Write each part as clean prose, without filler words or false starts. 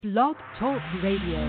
Blog Talk Radio.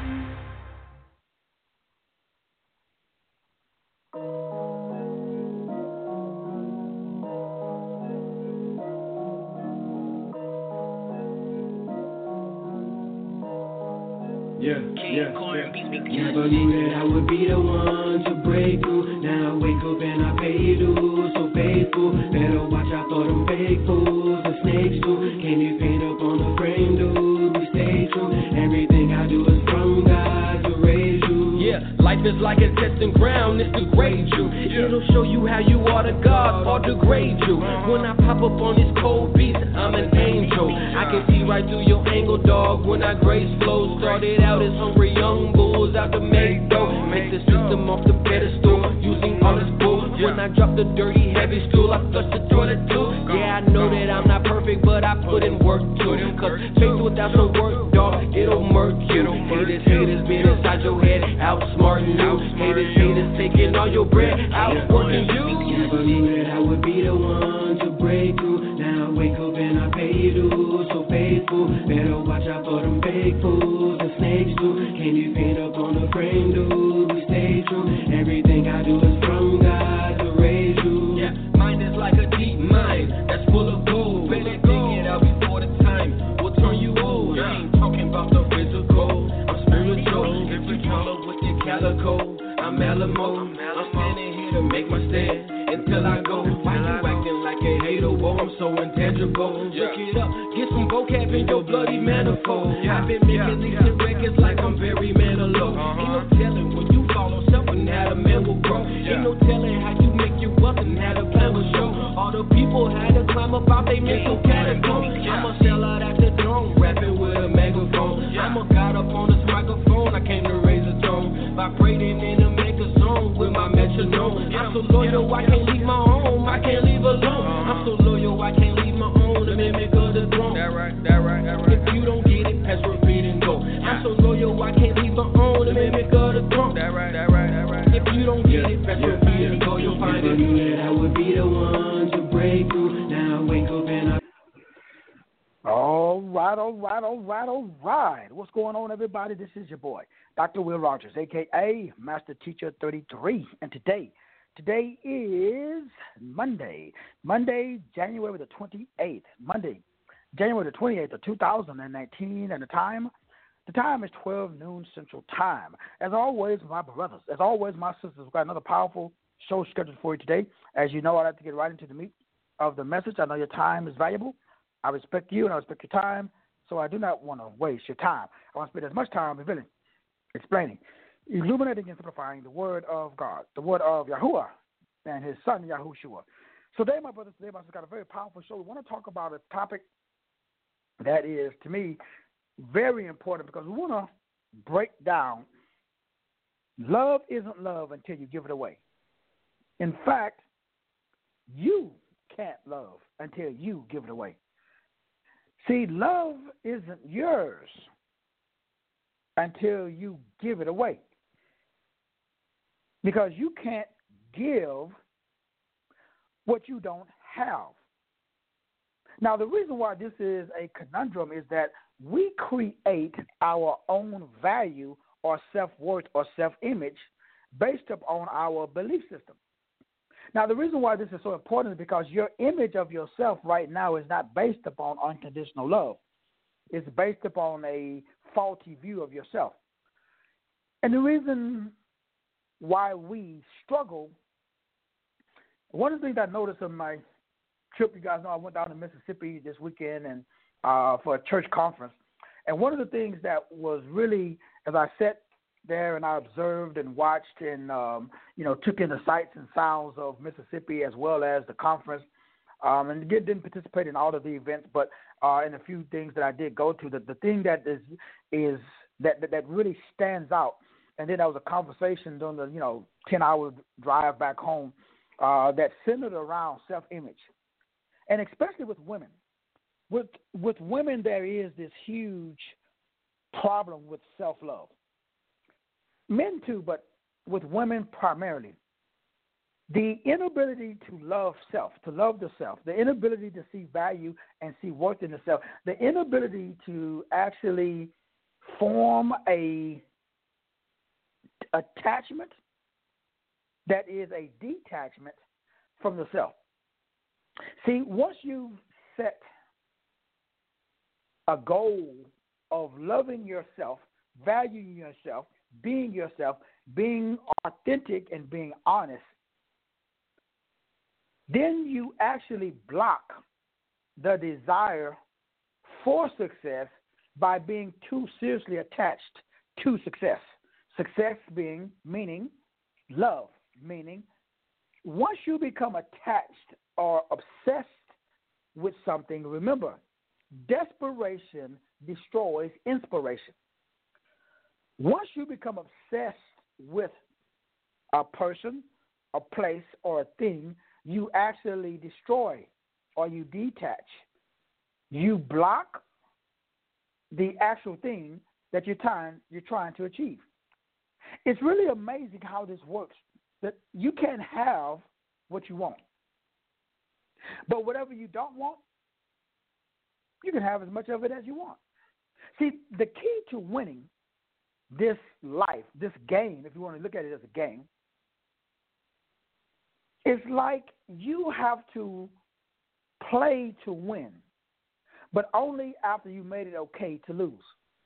Never knew that I would be the one to break through. Now I wake up and I pay you dues. So faithful, better watch out for them fake fools. The snakes too, can you paint up on the frame, dude? We stay true, everything I do is from God to raise you. Yeah, life is like a testing ground, it's to grade you. It'll show you how you are to God or degrade you. When I pop up on this cold beat, I'm an angel. I can see right through your angle, dog. When I grace flow, started out as hungry young bulls out to make dough. Make the system off the pedestal, using all this bull. When I drop the dirty, heavy stool, I flush the toilet too. Yeah, I know that I'm not perfect, but I put in work too. Cause faith without some work, dog, it'll murk you. Haters being inside your head, outsmarting you. Haters taking all your bread, outworking you. Never knew that I would be the one to break through. Now I wake up and I pay you dues. So faithful, better watch out for them fake fools. The snakes too, can you paint up on the frame, dude? We stay true, everything I do is from God to raise you. Yeah, mine is like a deep mine that's full of gold. Better dig it out before the time will turn you old. I ain't talking about the physical, I'm spiritual. If you color with your calico, I'm Alamo. I'm standing here to make my stand until I go. Why you acting like a hater? Whoa, I'm so intangible. Look it up, get some vocab in your bloody manifold. I've been making these hit records like I'm Barry Manilow. Ain't no telling when you fall on something how the man will grow. Ain't no telling how you make your wealth and how the plan will show. All the people had to climb up out they mental catacomb. I'm a sellout at the throne, rapping with a megaphone. I'm a god up on this microphone, I came to raise a tone. Vibrating in a mega zone with my metronome. I'm so loyal, I can't leave my home, I can't leave alone. I'm so loyal, I can't leave my own, the mimic of the throne. That right. If you don't get it, pass, repeat, and go. I'm so loyal, I can't leave my own, the mimic of the throne. That right. If you don't get it, pass, repeat, and go, you'll find Never it. knew that I would be the one to break through. Now I wake up and I All right. What's going on, everybody? This is your boy, Dr. Will Rogers, a.k.a. Master Teacher 33. And today is Monday, January the 28th. January the 28th of 2019. And the time is 12 noon Central Time. As always, my brothers, my sisters, we've got another powerful show scheduled for you today. As you know, I'd like to get right into the meat of the message. I know your time is valuable. I respect you and I respect your time, so I do not want to waste your time. I want to spend as much time revealing, explaining, illuminating, and simplifying the Word of God, the Word of Yahuwah and His Son, Yahushua. So today, my brothers, my sisters, got a very powerful show. We want to talk about a topic that is, to me, very important because we want to break down love isn't love until you give it away. In fact, you can't love until you give it away. See, love isn't yours until you give it away. Because you can't give what you don't have. Now, the reason why this is a conundrum is that we create our own value or self-worth or self-image based upon our belief system. Now, the reason why this is so important is because your image of yourself right now is not based upon unconditional love. It's based upon a faulty view of yourself. And the reason why we struggle, one of the things I noticed on my trip, you guys know I went down to Mississippi this weekend and for a church conference. And one of the things that was really, as I sat there and I observed and watched and, took in the sights and sounds of Mississippi as well as the conference. And again, didn't participate in all of the events, but in a few things that I did go to, the thing that is that really stands out. And then there was a conversation during the, 10-hour drive back home that centered around self-image. And especially with women. With women, there is this huge problem with self-love. Men too, but with women primarily. The inability to love self, to love the self, the inability to see value and see worth in the self, the inability to actually form a attachment that is a detachment from the self. See, once you've set a goal of loving yourself, valuing yourself, being authentic and being honest, then you actually block the desire for success by being too seriously attached to success. Success meaning love, meaning once you become attached or obsessed with something, remember, desperation destroys inspiration. Once you become obsessed with a person, a place, or a thing, you actually destroy or you detach. You block the actual thing that you're trying to achieve. It's really amazing how this works, that you can have what you want. But whatever you don't want, you can have as much of it as you want. See, the key to winning this life, this game, if you want to look at it as a game, it's like you have to play to win, but only after you made it okay to lose.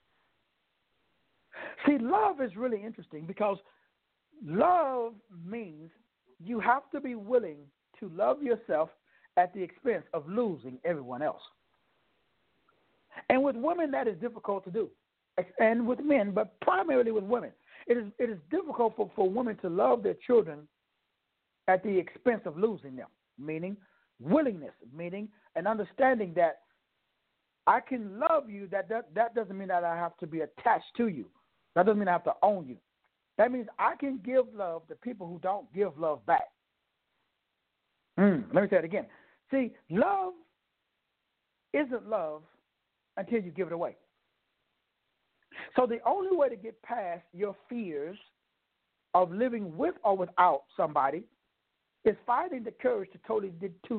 See, love is really interesting because love means you have to be willing to love yourself at the expense of losing everyone else. And with women, that is difficult to do. And with men, but primarily with women. It is difficult for women to love their children at the expense of losing them, meaning willingness, meaning an understanding that I can love you, that doesn't mean that I have to be attached to you. That doesn't mean I have to own you. That means I can give love to people who don't give love back. Let me say it again. See, love isn't love until you give it away. So the only way to get past your fears of living with or without somebody is finding the courage to totally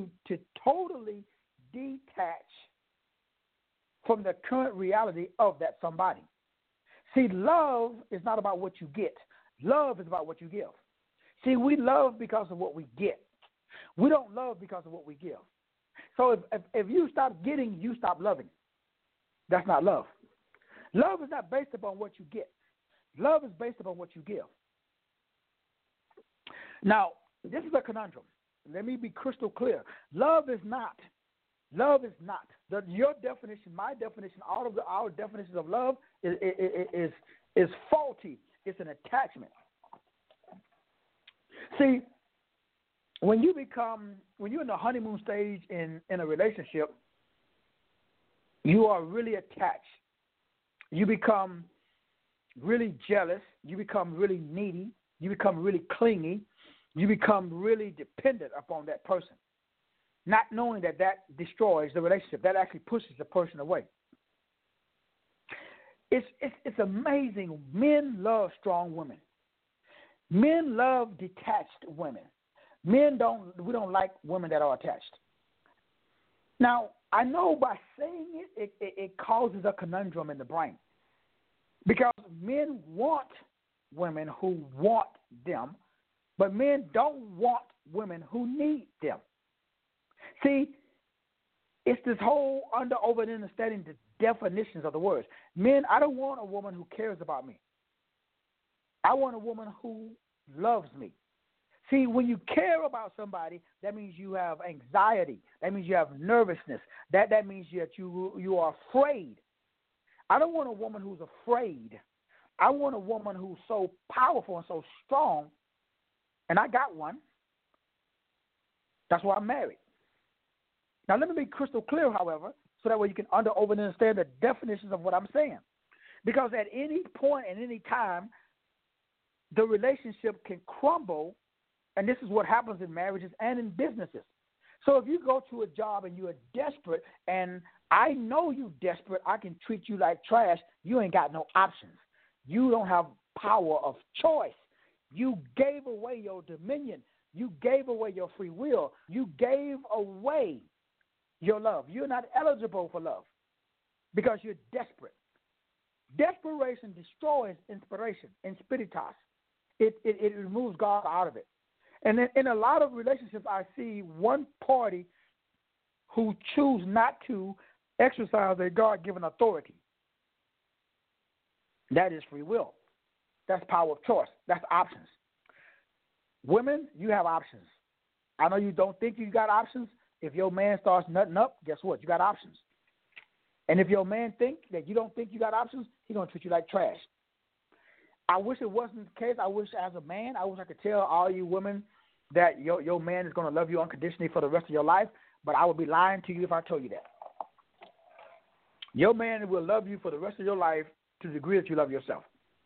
detach from the current reality of that somebody. See, love is not about what you get. Love is about what you give. See, we love because of what we get. We don't love because of what we give. So if you stop getting, you stop loving. That's not love. Love is not based upon what you get. Love is based upon what you give. Now, this is a conundrum. Let me be crystal clear. Love is not. Your definition, my definition, all of our definitions of love is faulty. It's an attachment. See, when you're in the honeymoon stage in a relationship, you are really attached. You become really jealous. You become really needy. You become really clingy. You become really dependent upon that person, not knowing that destroys the relationship. That actually pushes the person away. It's amazing. Men love strong women. Men love detached women. We don't like women that are attached. Now, I know by saying it causes a conundrum in the brain, because men want women who want them, but men don't want women who need them. See, it's this whole over and understanding the definitions of the words. Men, I don't want a woman who cares about me. I want a woman who loves me. See, when you care about somebody, that means you have anxiety. That means you have nervousness. That means that you are afraid. I don't want a woman who's afraid. I want a woman who's so powerful and so strong, and I got one. That's why I'm married. Now, let me be crystal clear, however, so that way you can over and understand the definitions of what I'm saying. Because at any point, at any time, the relationship can crumble. And this is what happens in marriages and in businesses. So if you go to a job and you are desperate, and I know you're desperate, I can treat you like trash, you ain't got no options. You don't have power of choice. You gave away your dominion. You gave away your free will. You gave away your love. You're not eligible for love because you're desperate. Desperation destroys inspiration, inspiritas. It removes God out of it. And in a lot of relationships, I see one party who choose not to exercise their God-given authority. That is free will. That's power of choice. That's options. Women, you have options. I know you don't think you got options. If your man starts nutting up, guess what? You got options. And if your man think that you don't think you got options, he's going to treat you like trash. I wish it wasn't the case. I wish as a man, I wish I could tell all you women that your man is going to love you unconditionally for the rest of your life, but I would be lying to you if I told you that. Your man will love you for the rest of your life to the degree that you love yourself.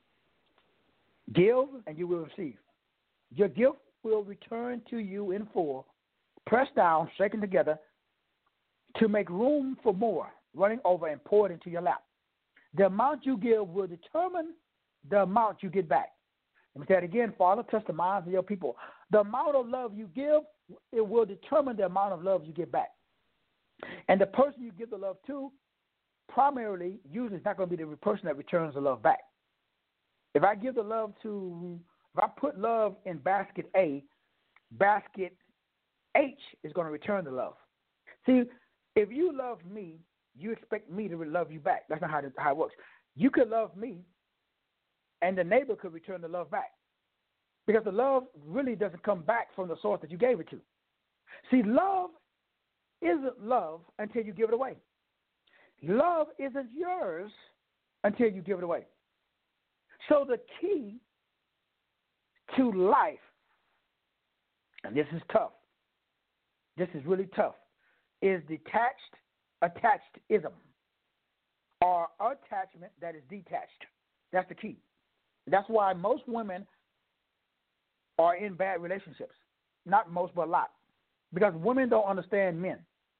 Give and you will receive. Your gift will return to you in full, pressed down, shaken together, to make room for more, running over and poured into your lap. The amount you give will determine the amount you get back. Let me say it again, Father, touch the minds of your people. The amount of love you give, it will determine the amount of love you get back. And the person you give the love to, primarily, usually is not going to be the person that returns the love back. If I give the love to, if I put love in basket A, basket H is going to return the love. See, if you love me, you expect me to love you back. That's not how it works. You could love me, and the neighbor could return the love back. Because the love really doesn't come back from the source that you gave it to. See, love isn't love until you give it away. Love isn't yours until you give it away. So the key to life, and this is tough, this is really tough, is attachedism, or attachment that is detached. That's the key. That's why most women are in bad relationships. Not most, but a lot. Because women don't understand men.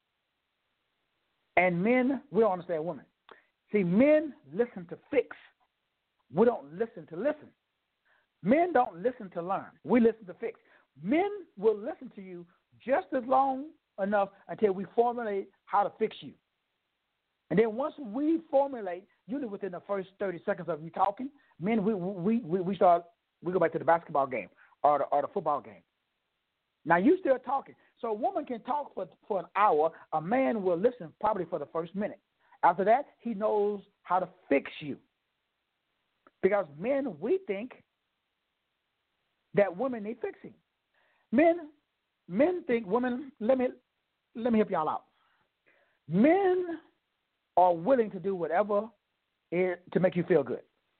And men, we don't understand women. See, men listen to fix. We don't listen to listen. Men don't listen to learn. We listen to fix. Men will listen to you just as long enough until we formulate how to fix you. And then once we formulate, usually within the first 30 seconds of you talking, men, we go back to the basketball game or the football game. Now, you still talking. So a woman can talk for an hour. A man will listen probably for the first minute. After that, he knows how to fix you. Because men, we think that women need fixing. Men think women, let me help y'all out. Men are willing to do whatever to make you feel good.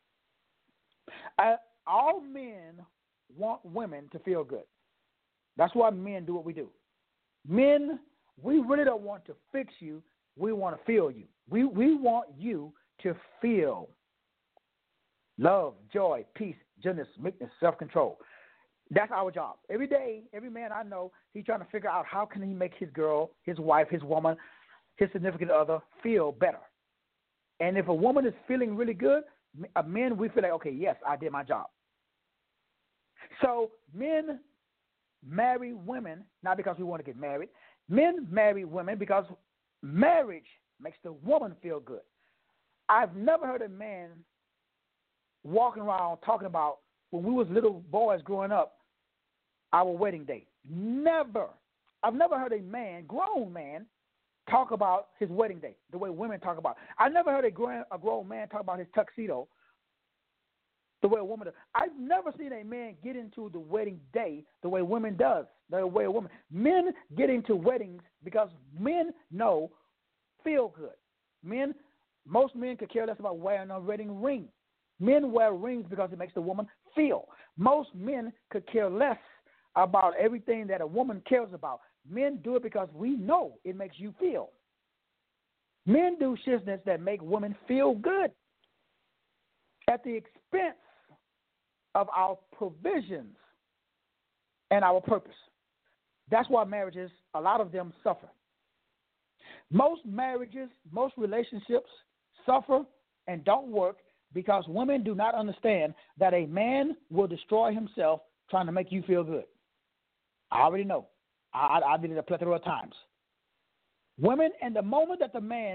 All men want women to feel good. That's why men do what we do. Men, we really don't want to fix you. We want to feel you. We want you to feel love, joy, peace, gentleness, meekness, self-control. That's our job. Every day, every man I know, he's trying to figure out how can he make his girl, his wife, his woman, his significant other feel better. And if a woman is feeling really good, men, we feel like, okay, yes, I did my job. So men marry women not because we want to get married. Men marry women because marriage makes the woman feel good. I've never heard a man walking around talking about when we was little boys growing up, our wedding day. Never. I've never heard a man, grown man, talk about his wedding day the way women talk about it. I never heard a grown man talk about his tuxedo the way a woman does. I've never seen a man get into the wedding day the way women does, the way a woman. Men get into weddings because men feel good. Most men could care less about wearing a wedding ring. Men wear rings because it makes the woman feel. Most men could care less about everything that a woman cares about. Men do it because we know it makes you feel. Men do shizness that make women feel good at the expense of our provisions and our purpose. That's why marriages, a lot of them suffer. Most marriages, most relationships suffer and don't work because women do not understand that a man will destroy himself trying to make you feel good. I already know. I did it a plethora of times. Women, and the moment that the man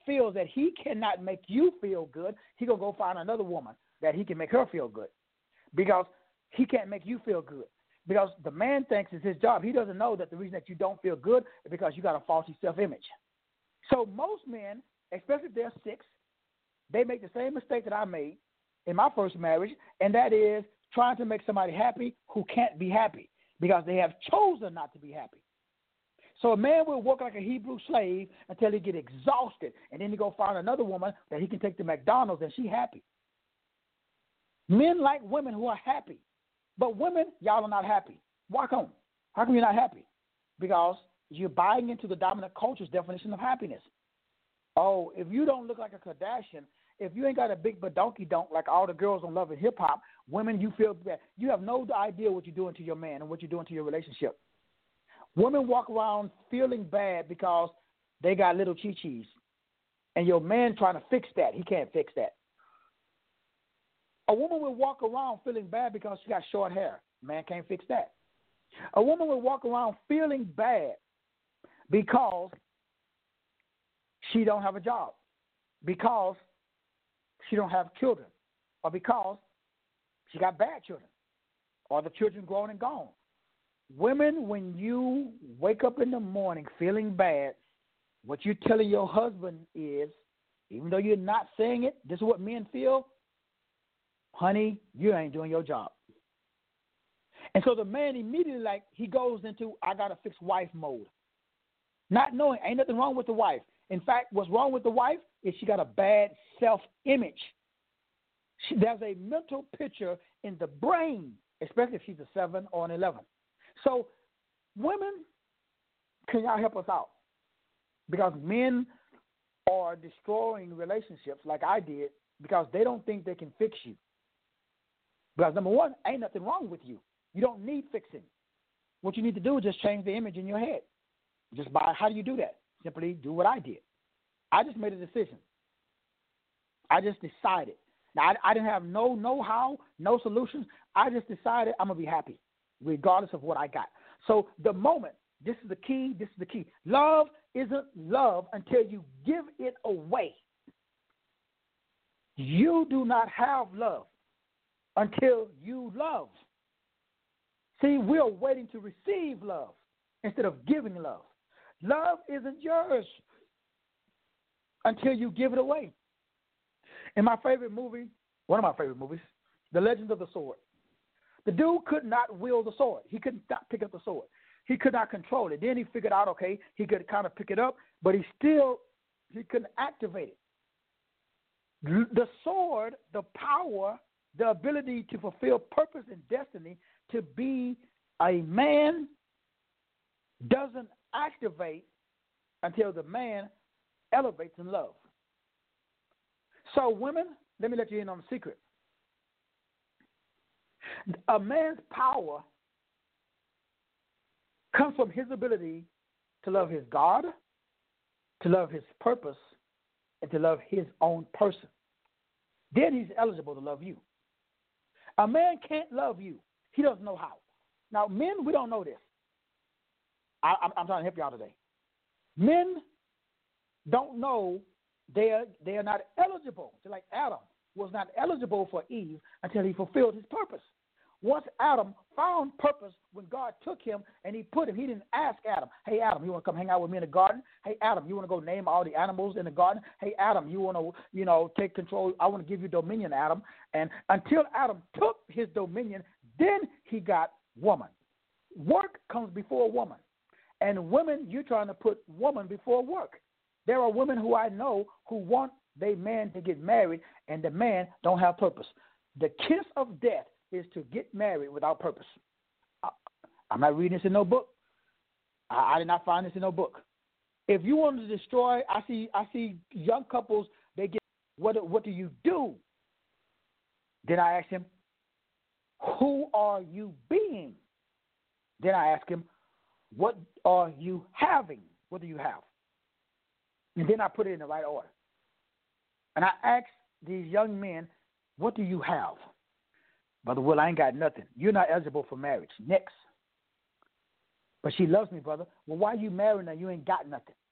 feels that he cannot make you feel good, he going to go find another woman that he can make her feel good because he can't make you feel good. Because the man thinks it's his job. He doesn't know that the reason that you don't feel good is because you got a faulty self-image. So most men, especially if they're 6, they make the same mistake that I made in my first marriage, and that is trying to make somebody happy who can't be happy because they have chosen not to be happy. So a man will work like a Hebrew slave until he get exhausted, and then he go find another woman that he can take to McDonald's, and she happy. Men like women who are happy. But women, y'all are not happy. Why come? How come you're not happy? Because you're buying into the dominant culture's definition of happiness. Oh, if you don't look like a Kardashian, if you ain't got a big badonkey donk like all the girls on Love and Hip Hop, women, you feel bad. You have no idea what you're doing to your man and what you're doing to your relationship. Women walk around feeling bad because they got little chi-chis. And your man trying to fix that. He can't fix that. A woman will walk around feeling bad because she got short hair. Man can't fix that. A woman will walk around feeling bad because she don't have a job, because she don't have children, or because she got bad children, or the children grown and gone. Women, when you wake up in the morning feeling bad, what you're telling your husband is, even though you're not saying it, this is what men feel, honey, you ain't doing your job. And so the man immediately, he goes into, I got to fix wife mode. Not knowing, ain't nothing wrong with the wife. In fact, what's wrong with the wife is she got a bad self-image. There's a mental picture in the brain, especially if she's a 7 or an 11. So women, can y'all help us out? Because men are destroying relationships like I did because they don't think they can fix you. Because number one, ain't nothing wrong with you. You don't need fixing. What you need to do is just change the image in your head. How do you do that? Simply do what I did. I just made a decision. I just decided. Now, I didn't have no know-how, no solutions. I just decided I'm going to be happy regardless of what I got. So the moment, this is the key. Love isn't love until you give it away. You do not have love until you love. See, we're waiting to receive love instead of giving love. Love isn't yours until you give it away. In my favorite movie, one of my favorite movies, The Legend of the Sword, the dude could not wield the sword. He could not pick up the sword. He could not control it. Then he figured out, okay, he could kind of pick it up, but he couldn't activate it. The sword, the power, the ability to fulfill purpose and destiny to be a man doesn't activate until the man elevates in love. So women, let me let you in on the secret. A man's power comes from his ability to love his God, to love his purpose, and to love his own person. Then he's eligible to love you. A man can't love you. He doesn't know how. Now, men, we don't know this. I'm trying to help y'all today. Men don't know they are not eligible. So like Adam was not eligible for Eve until he fulfilled his purpose. Once Adam found purpose, when God took him and he put him, he didn't ask Adam, hey, Adam, you want to come hang out with me in the garden? Hey, Adam, you want to go name all the animals in the garden? Hey, Adam, you want to, take control? I want to give you dominion, Adam. And until Adam took his dominion, then he got woman. Work comes before woman. And women, you're trying to put woman before work. There are women who I know who want their man to get married, and the man don't have purpose. The kiss of death is to get married without purpose. I'm not reading this in no book. I did not find this in no book. If you want to destroy, I see young couples, they get, what do you do? Then I ask him, who are you being? Then I ask him, what are you having? What do you have? And then I put it in the right order. And I ask these young men, what do you have? Brother Will, I ain't got nothing. You're not eligible for marriage. Next. But she loves me, brother. Well, why are you marrying her? You ain't got nothing.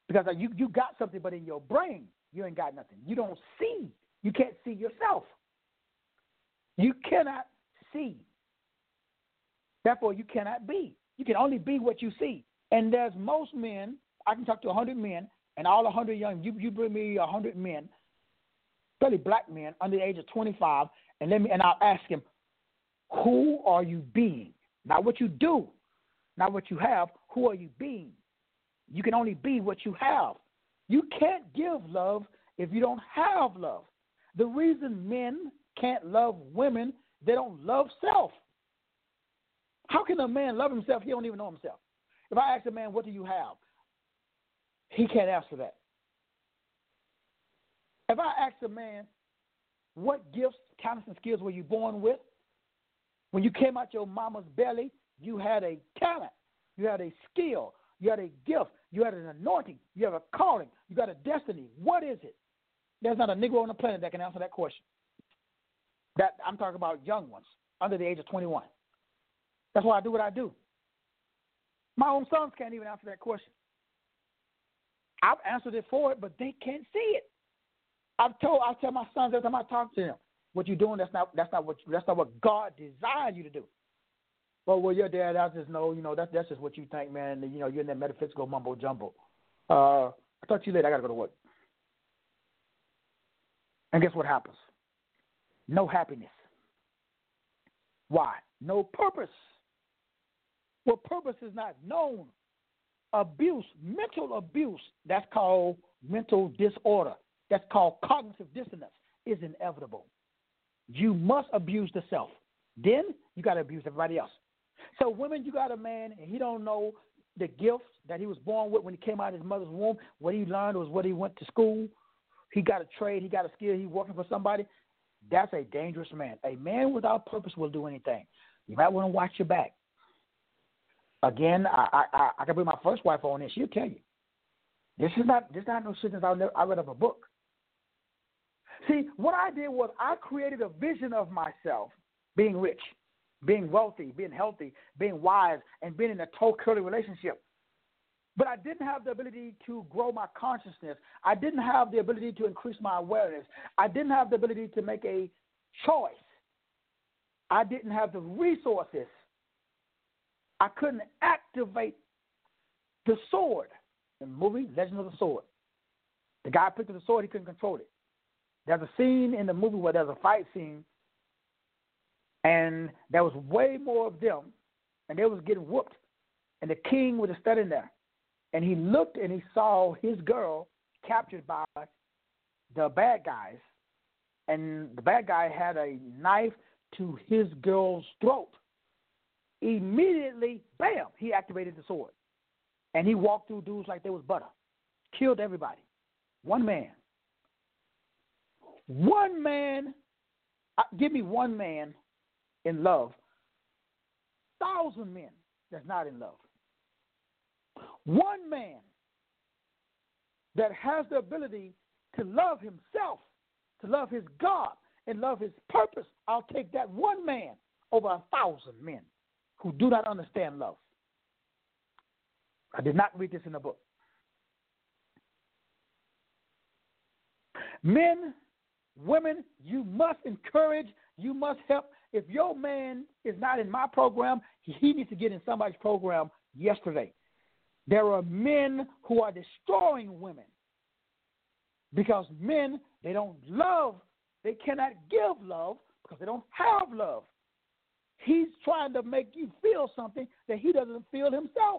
Because you got something, but in your brain, you ain't got nothing. You don't see. You can't see yourself. You cannot see. Therefore, you cannot be. You can only be what you see. And there's most men, I can talk to 100 men, and all 100 young, you bring me 100 men, 30 black men under the age of 25, and I'll ask him, who are you being? Not what you do, not what you have. Who are you being? You can only be what you have. You can't give love if you don't have love. The reason men can't love women, they don't love self. How can a man love himself? He don't even know himself. If I ask a man, what do you have? He can't answer that. If I ask a man, what gifts, talents, and skills were you born with? When you came out your mama's belly, you had a talent, you had a skill, you had a gift, you had an anointing, you have a calling, you got a destiny. What is it? There's not a Negro on the planet that can answer that question. That I'm talking about young ones under the age of 21. That's why I do what I do. My own sons can't even answer that question. I've answered it for it, but they can't see it. I tell my sons every time I talk to them, what you're doing, that's not what God designed you to do. Well, your dad, I just know, that's just what you think, man. You're in that metaphysical mumbo jumbo. I'll talk to you later. I got to go to work. And guess what happens? No happiness. Why? No purpose. Well, purpose is not known. Abuse, mental abuse, that's called mental disorder. That's called cognitive dissonance, is inevitable. You must abuse the self. Then you got to abuse everybody else. So women, you got a man, and he don't know the gifts that he was born with when he came out of his mother's womb. What he learned was what he went to school. He got a trade. He got a skill. He's working for somebody. That's a dangerous man. A man without purpose will do anything. You might want to watch your back. Again, I can bring my first wife on this. She'll tell you. This is not no shit I read of a book. See, what I did was I created a vision of myself being rich, being wealthy, being healthy, being wise, and being in a toe-curling relationship. But I didn't have the ability to grow my consciousness. I didn't have the ability to increase my awareness. I didn't have the ability to make a choice. I didn't have the resources. I couldn't activate the sword. In the movie, Legend of the Sword. The guy picked up the sword, he couldn't control it. There's a scene in the movie where there's a fight scene, and there was way more of them, and they was getting whooped. And the king was standing there, and he looked and he saw his girl captured by the bad guys, and the bad guy had a knife to his girl's throat. Immediately, bam, he activated the sword. And he walked through dudes like they was butter. Killed everybody. One man. One man. Give me one man in love. 1,000 men that's not in love. One man that has the ability to love himself, to love his God, and love his purpose. I'll take that one man over 1,000 men who do not understand love. I did not read this in a book. Men, women, you must encourage, you must help. If your man is not in my program, he needs to get in somebody's program yesterday. There are men who are destroying women because men, they don't love, they cannot give love because they don't have love. He's trying to make you feel something that he doesn't feel himself.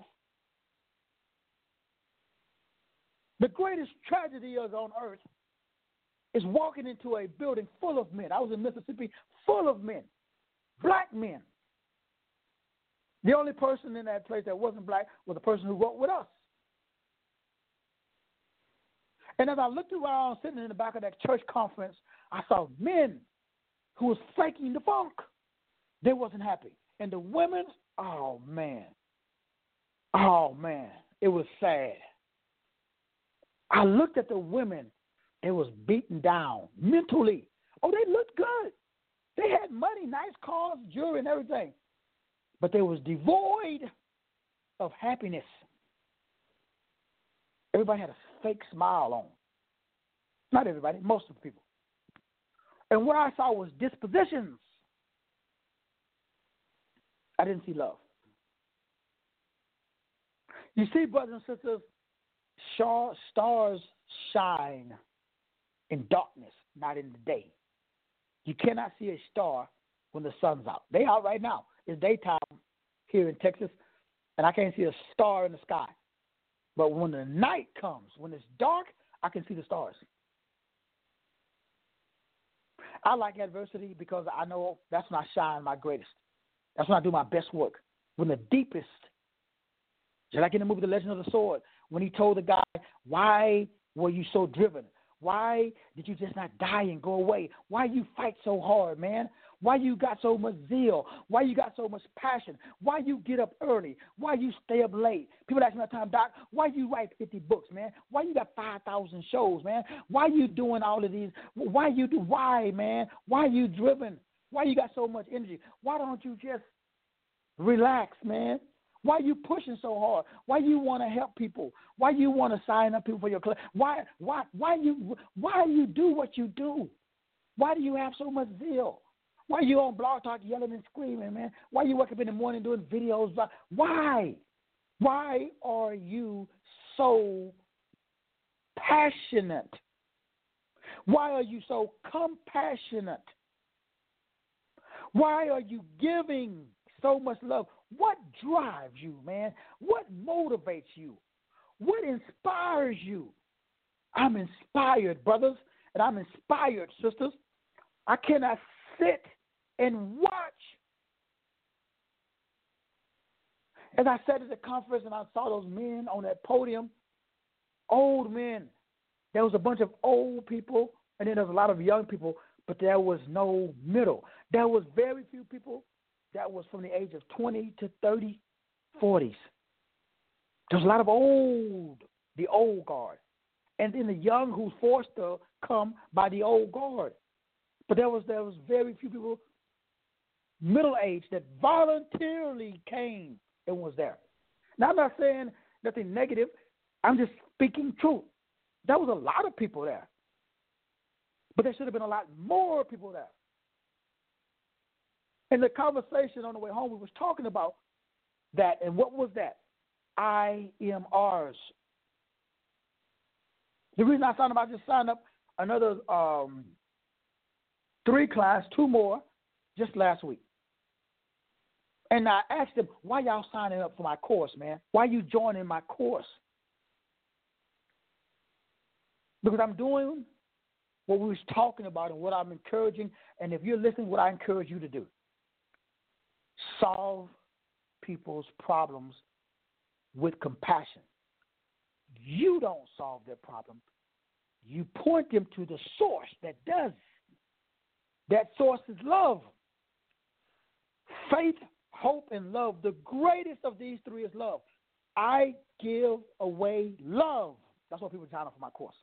The greatest tragedy is on earth is walking into a building full of men. I was in Mississippi, full of men, black men. The only person in that place that wasn't black was the person who wrote with us. And as I looked around, sitting in the back of that church conference, I saw men who was faking the funk. They wasn't happy. And the women, oh, man, it was sad. I looked at the women. They was beaten down mentally. Oh, they looked good. They had money, nice cars, jewelry, and everything. But they was devoid of happiness. Everybody had a fake smile on. Not everybody, most of the people. And what I saw was dispositions. I didn't see love. You see, brothers and sisters, stars shine in darkness, not in the day. You cannot see a star when the sun's out. They out right now. It's daytime here in Texas, and I can't see a star in the sky. But when the night comes, when it's dark, I can see the stars. I like adversity because I know that's when I shine my greatest. That's when I do my best work. When the deepest, just like in the movie The Legend of the Sword, when he told the guy, why were you so driven? Why did you just not die and go away? Why you fight so hard, man? Why you got so much zeal? Why you got so much passion? Why you get up early? Why you stay up late? People ask me all the time, Doc, why you write 50 books, man? Why you got 5,000 shows, man? Why you doing all of these? Why, man? Why you driven? Why you got so much energy? Why don't you just relax, man? Why you pushing so hard? Why you want to help people? Why you want to sign up people for your class? Why you do what you do? Why do you have so much zeal? Why you on Blog Talk yelling and screaming, man? Why you wake up in the morning doing videos? Why? Why are you so passionate? Why are you so compassionate? Why are you giving so much love? What drives you, man? What motivates you? What inspires you? I'm inspired, brothers, and I'm inspired, sisters. I cannot sit and watch. As I sat at the conference and I saw those men on that podium, old men. There was a bunch of old people, and then there was a lot of young people, but there was no middle. There was very few people that was from the age of 20 to 30, 40s. There's a lot of the old guard. And then the young who's forced to come by the old guard. But there was very few people, middle age, that voluntarily came and was there. Now, I'm not saying nothing negative. I'm just speaking truth. There was a lot of people there. But there should have been a lot more people there. In the conversation on the way home, we was talking about that. And what was that? IMRs. The reason I signed up, I just signed up another 3 class, 2 more, just last week. And I asked them, why y'all signing up for my course, man? Why you joining my course? Because I'm doing what we was talking about and what I'm encouraging. And if you're listening, what I encourage you to do. Solve people's problems with compassion. You don't solve their problem. You point them to the source that does. That source is love. Faith, hope, and love. The greatest of these 3 is love. I give away love. That's what people sign up for my course.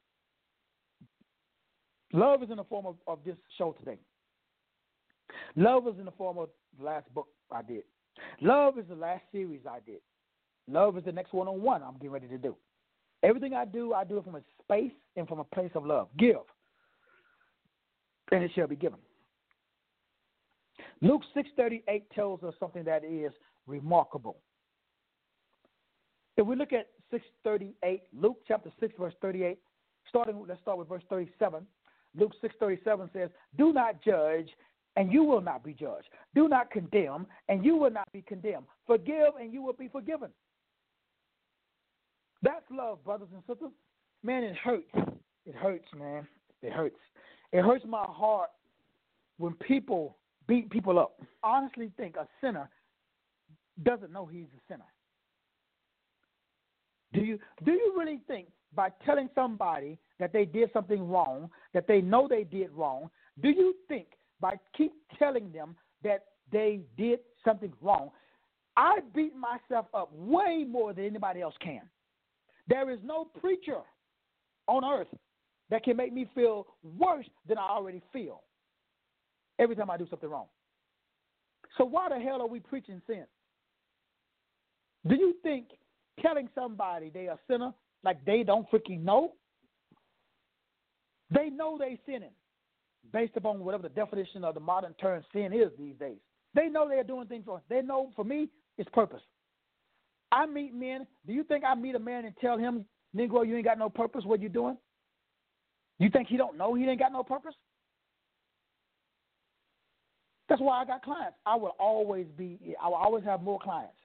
Love is in the form of this show today. Love is in the form of the last book I did. Love is the last series I did. Love is the next one-on-one I'm getting ready to do. Everything I do it from a space and from a place of love. Give, and it shall be given. Luke 6:38 tells us something that is remarkable. If we look at 6:38, Luke chapter 6, verse 38, let's start with verse 37. Luke 6:37 says, do not judge, and you will not be judged. Do not condemn, and you will not be condemned. Forgive, and you will be forgiven. That's love, brothers and sisters. Man, it hurts. It hurts, man. It hurts. It hurts my heart when people beat people up. I honestly think a sinner doesn't know he's a sinner. Do you really think by telling somebody that they did something wrong, that they know they did wrong, do you think by keep telling them that they did something wrong, I beat myself up way more than anybody else can? There is no preacher on earth that can make me feel worse than I already feel every time I do something wrong. So why the hell are we preaching sin? Do you think telling somebody they are a sinner like they don't freaking know. They know they sinning based upon whatever the definition of the modern term sin is these days. They know they're doing things wrong. They know, for me, it's purpose. I meet men. Do you think I meet a man and tell him, Negro, you ain't got no purpose, what you doing? You think he don't know he ain't got no purpose? That's why I got clients. I will always have more clients.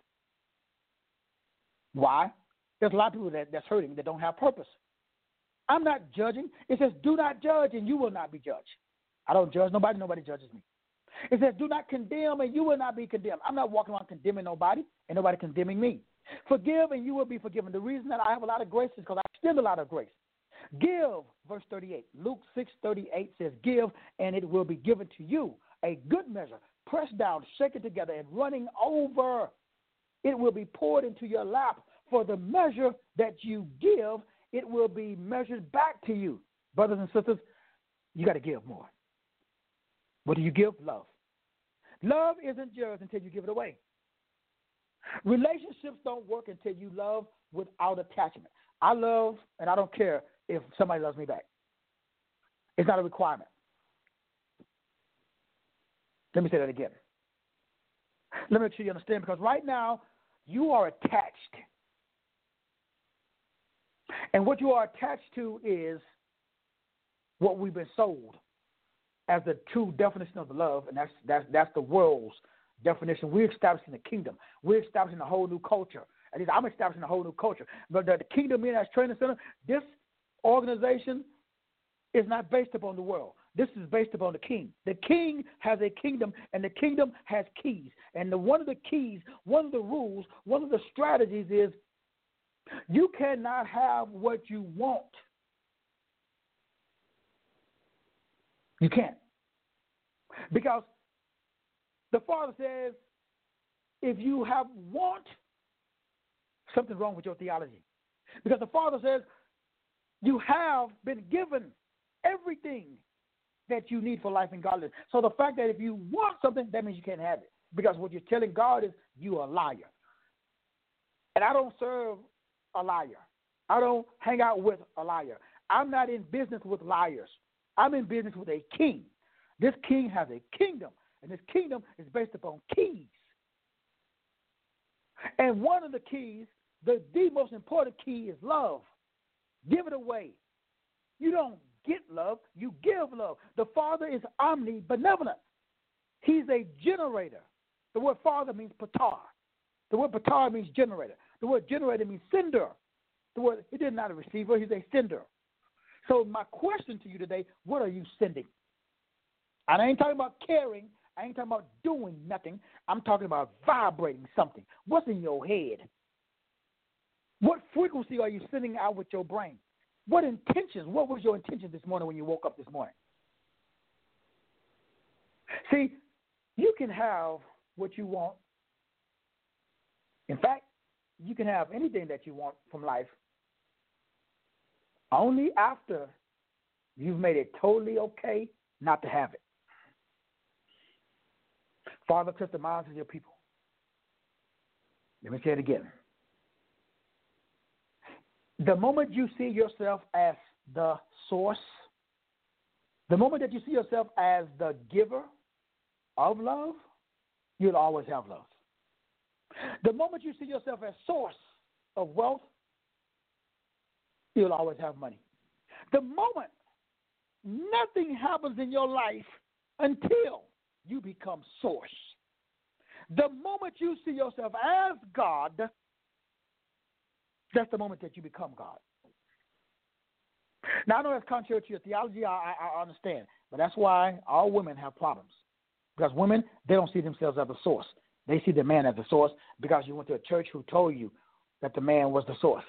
Why? There's a lot of people that's hurting that don't have purpose. I'm not judging. It says, do not judge and you will not be judged. I don't judge nobody. Nobody judges me. It says, do not condemn and you will not be condemned. I'm not walking around condemning nobody and nobody condemning me. Forgive and you will be forgiven. The reason that I have a lot of grace is because I extend a lot of grace. Give, verse 38. Luke 6:38 says, give and it will be given to you. A good measure, pressed down, shaken together, and running over. It will be poured into your lap. For the measure that you give, it will be measured back to you. Brothers and sisters, you got to give more. What do you give? Love. Love isn't yours until you give it away. Relationships don't work until you love without attachment. I love, and I don't care if somebody loves me back. It's not a requirement. Let me say that again. Let me make sure you understand, because right now you are attached. And what you are attached to is what we've been sold as the true definition of the love, and that's the world's definition. We're establishing the kingdom. We're establishing a whole new culture. At least I'm establishing a whole new culture. But the Kingdom Millionaires Training Center, this organization is not based upon the world. This is based upon the king. The king has a kingdom, and the kingdom has keys. And one of the keys, one of the rules, one of the strategies is you cannot have what you want. You can't. Because the Father says, if you have want, something wrong with your theology. Because the Father says, you have been given everything that you need for life and godliness. So the fact that if you want something, that means you can't have it. Because what you're telling God is you are a liar. And I don't serve a liar. I don't hang out with a liar. I'm not in business with liars. I'm in business with a king. This king has a kingdom, and this kingdom is based upon keys. And one of the keys, the most important key is love. Give it away. You don't get love, you give love. The Father is omnibenevolent. He's a generator. The word Father means patar. The word patar means generator. The word generator means sender. He is not a receiver, he's a sender. So my question to you today, what are you sending? And I ain't talking about caring. I ain't talking about doing nothing. I'm talking about vibrating something. What's in your head? What frequency are you sending out with your brain? What intentions? What was your intention this morning when you woke up this morning? See, you can have what you want. In fact, you can have anything that you want from life only after you've made it totally okay not to have it. Father, touch the minds of your people. Let me say it again. The moment you see yourself as the source, the moment that you see yourself as the giver of love, you'll always have love. The moment you see yourself as source of wealth, you'll always have money. The moment nothing happens in your life until you become source. The moment you see yourself as God, that's the moment that you become God. Now, I know that's contrary to your theology. I understand. But that's why all women have problems. Because women, they don't see themselves as a source. They see the man as the source because you went to a church who told you that the man was the source.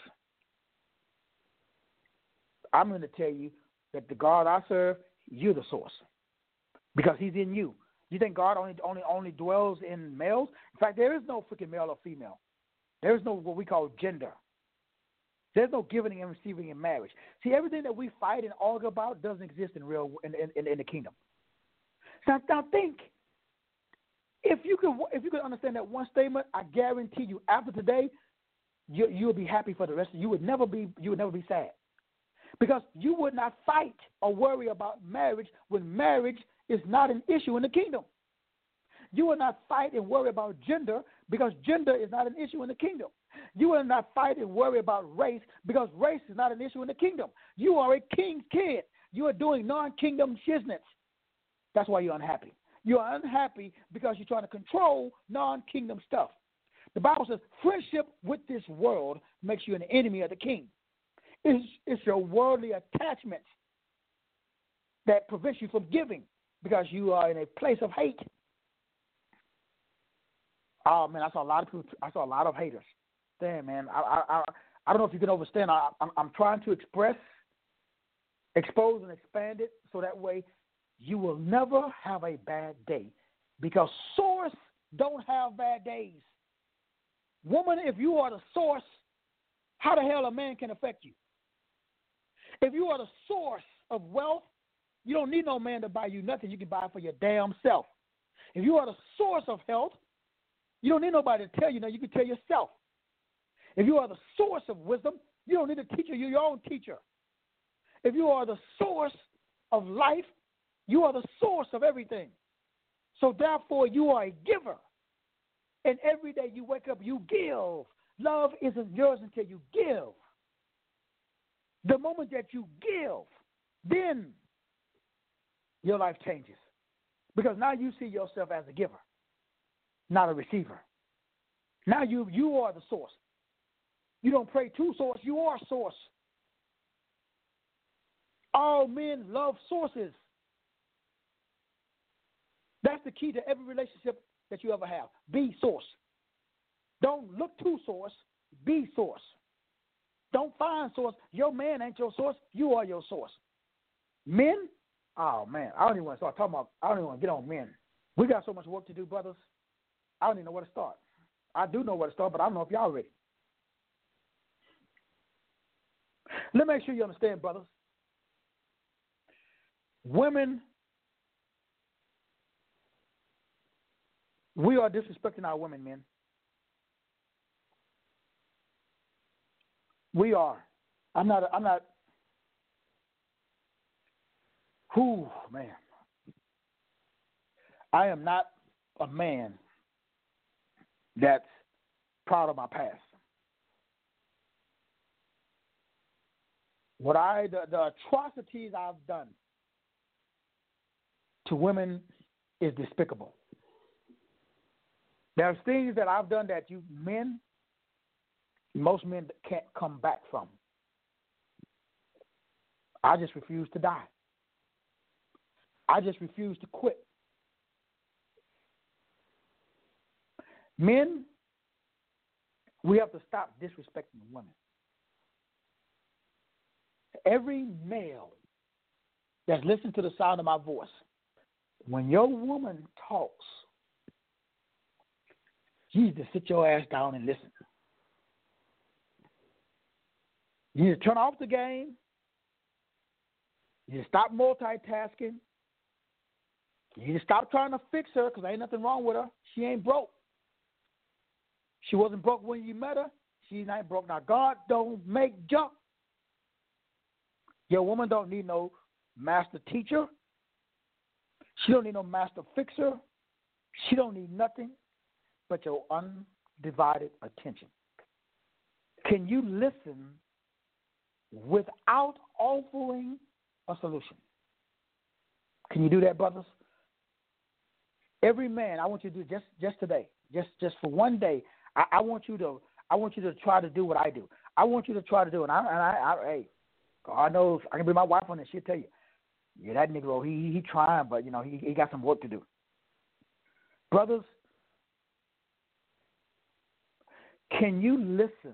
I'm going to tell you that the God I serve, you're the source. Because he's in you. You think God only dwells in males? In fact, there is no freaking male or female. There is no what we call gender. There's no giving and receiving in marriage. See, everything that we fight and argue about doesn't exist in the kingdom. So now think, if you could understand that one statement, I guarantee you, after today, you'll be happy for the rest of you would never be sad. Because you would not fight or worry about marriage when marriage is not an issue in the kingdom. You will not fight and worry about gender because gender is not an issue in the kingdom. You will not fight and worry about race because race is not an issue in the kingdom. You are a king's kid. You are doing non-kingdom business. That's why you're unhappy. You're unhappy because you're trying to control non-kingdom stuff. The Bible says friendship with this world makes you an enemy of the king. It's your worldly attachments that prevents you from giving because you are in a place of hate. Oh, man, I saw a lot of people. I saw a lot of haters. Damn, man. I don't know if you can understand. I'm trying to expose, and expand it so that way you will never have a bad day because source don't have bad days. Woman, if you are the source, how the hell a man can affect you? If you are the source of wealth, you don't need no man to buy you nothing. You can buy it for your damn self. If you are the source of health, you don't need nobody to tell you. Now you can tell yourself. If you are the source of wisdom, you don't need a teacher. You're your own teacher. If you are the source of life, you are the source of everything. So therefore, you are a giver. And every day you wake up, you give. Love isn't yours until you give. The moment that you give, then your life changes. Because now you see yourself as a giver, not a receiver. Now you are the source. You don't pray to source, you are source. All men love sources. That's the key to every relationship that you ever have. Be source. Don't look to source, be source. Don't find source. Your man ain't your source. You are your source. Men? Oh, man. I don't even want to start talking about, I don't even want to get on men. We got so much work to do, brothers. I don't even know where to start. I do know where to start, but I don't know if y'all ready. Let me make sure you understand, brothers. Women, we are disrespecting our women, men. We are. I'm not. Man. I am not a man that's proud of my past. The atrocities I've done to women is despicable. There's things that I've done that most men can't come back from. I just refuse to die. I just refuse to quit. Men, we have to stop disrespecting women. Every male that's listening to the sound of my voice, when your woman talks, you need to sit your ass down and listen. You need to turn off the game. You need to stop multitasking. You need to stop trying to fix her because ain't nothing wrong with her. She ain't broke. She wasn't broke when you met her. She's not broke. Now, God don't make junk. Your woman don't need no master teacher. She don't need no master fixer. She don't need nothing but your undivided attention. Can you listen without offering a solution? Can you do that, brothers? Every man, I want you to do just today, just for one day. I want you to try to do what I do. I want you to try to do it. Hey, God knows I can bring my wife on and she'll tell you, yeah, that Negro, he trying, but he got some work to do. Brothers, can you listen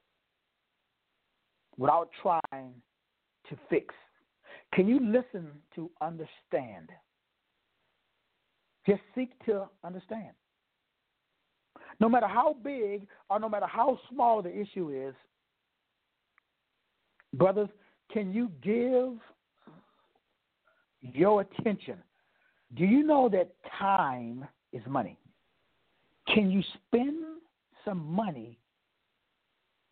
without trying to fix? Can you listen to understand? Just seek to understand. No matter how big or no matter how small the issue is, brothers, can you give your attention? Do you know that time is money? Can you spend some money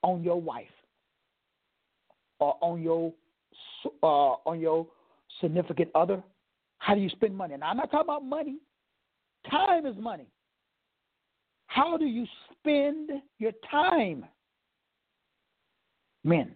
on your wife or on your significant other? How do you spend money? Now, I'm not talking about money. Time is money. How do you spend your time? Men,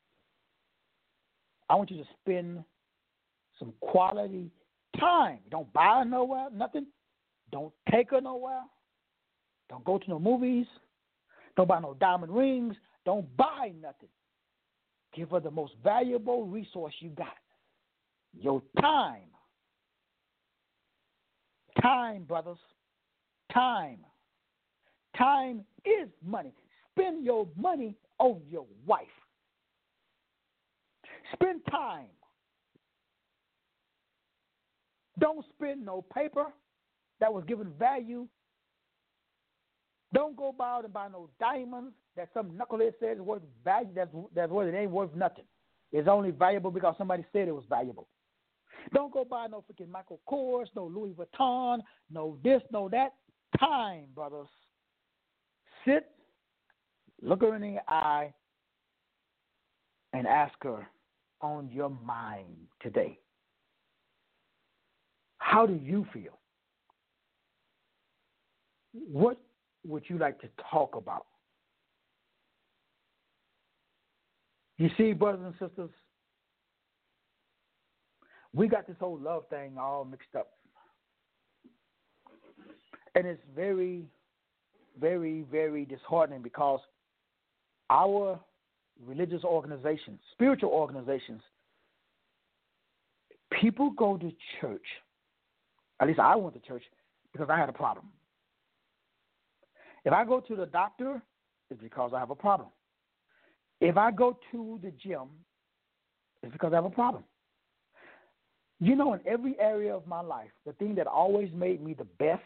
I want you to spend some quality time. Don't buy her nowhere, nothing. Don't take her nowhere. Don't go to no movies. Don't buy no diamond rings. Don't buy nothing. Give her the most valuable resource you got, your time. Time, brothers. Time. Time is money. Spend your money on your wife. Spend time. Don't spend no paper that was given value. Don't go out and buy no diamonds that some knucklehead says is worth value. That's worth it ain't worth nothing. It's only valuable because somebody said it was valuable. Don't go buy no freaking Michael Kors, no Louis Vuitton, no this, no that. Time, brothers. Sit, look her in the eye, and ask her on your mind today. How do you feel? What would you like to talk about? You see, brothers and sisters, we got this whole love thing all mixed up. And it's very, very, very disheartening because our religious organizations, spiritual organizations, people go to church. At least I went to church because I had a problem. If I go to the doctor, it's because I have a problem. If I go to the gym, it's because I have a problem. You know, in every area of my life, the thing that always made me the best,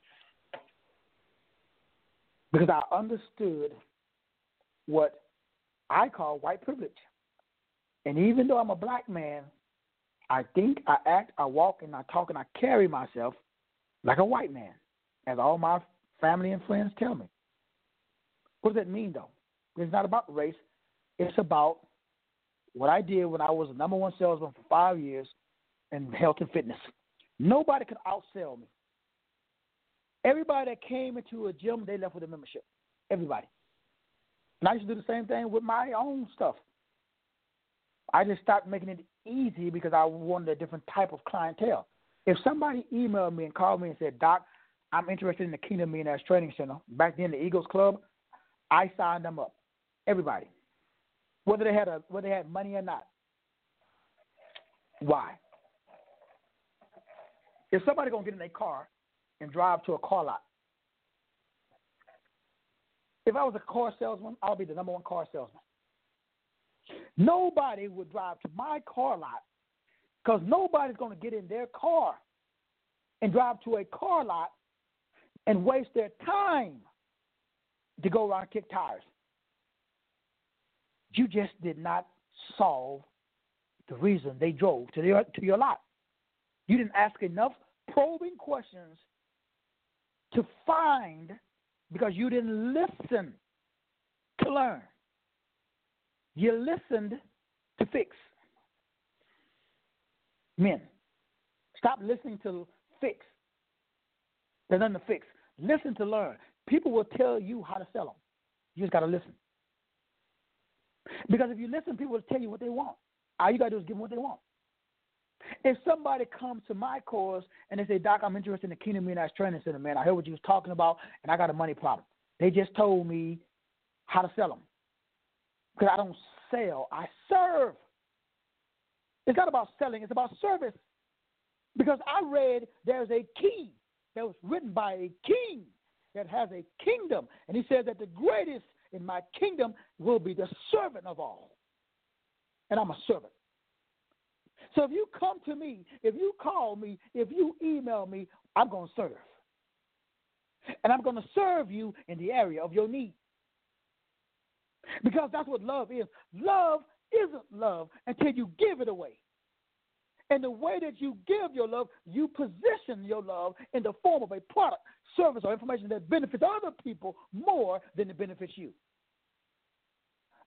because I understood what I call white privilege. And even though I'm a black man, I think, I act, I walk, and I talk, and I carry myself like a white man, as all my family and friends tell me. What does that mean, though? It's not about race. It's about what I did when I was the number one salesman for 5 years in health and fitness. Nobody could outsell me. Everybody that came into a gym, they left with a membership. Everybody. And I used to do the same thing with my own stuff. I just stopped making it easy because I wanted a different type of clientele. If somebody emailed me and called me and said, Doc, I'm interested in the Kingdom Millionaires Training Center, back then the Eagles Club, I signed them up. Everybody. Whether they had money or not. Why? If somebody going to get in their car and drive to a car lot, if I was a car salesman, I'll be the number one car salesman. Nobody would drive to my car lot because nobody's going to get in their car and drive to a car lot and waste their time to go around and kick tires. You just did not solve the reason they drove to your lot. You didn't ask enough probing questions to find, because you didn't listen to learn. You listened to fix. Men, stop listening to fix. There's nothing to fix. Listen to learn. People will tell you how to sell them. You just got to listen. Because if you listen, people will tell you what they want. All you got to do is give them what they want. If somebody comes to my course and they say, Doc, I'm interested in the Kingdom Millionaires Training Center, man, I heard what you was talking about, and I got a money problem. They just told me how to sell them. Because I don't sell, I serve. It's not about selling, it's about service. Because I read there's a key that was written by a king that has a kingdom. And he says that the greatest in my kingdom will be the servant of all. And I'm a servant. So if you come to me, if you call me, if you email me, I'm going to serve. And I'm going to serve you in the area of your need. Because that's what love is. Love isn't love until you give it away. And the way that you give your love, you position your love in the form of a product, service, or information that benefits other people more than it benefits you.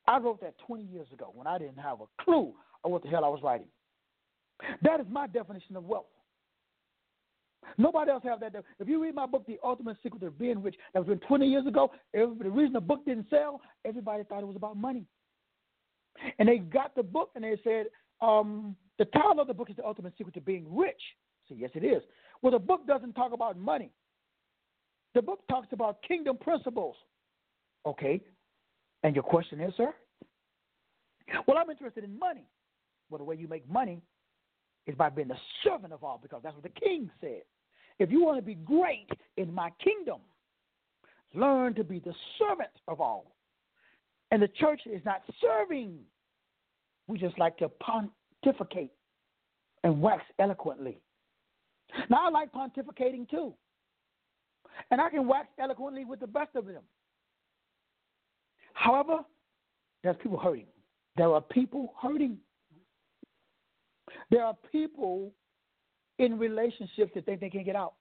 I wrote that 20 years ago when I didn't have a clue of what the hell I was writing. That is my definition of wealth. Nobody else has that. If you read my book, The Ultimate Secret of Being Rich, that was written 20 years ago, the reason the book didn't sell, everybody thought it was about money. And they got the book and they said, the title of the book is The Ultimate Secret of Being Rich. So yes, it is. Well, the book doesn't talk about money. The book talks about kingdom principles. Okay. And your question is, sir? Well, I'm interested in money. Well, the way you make money is by being the servant of all, because that's what the king said. If you want to be great in my kingdom, learn to be the servant of all. And the church is not serving. We just like to pontificate and wax eloquently. Now, I like pontificating too. And I can wax eloquently with the best of them. However, there's people hurting. There are people hurting. There are people in relationships that think they can't get out.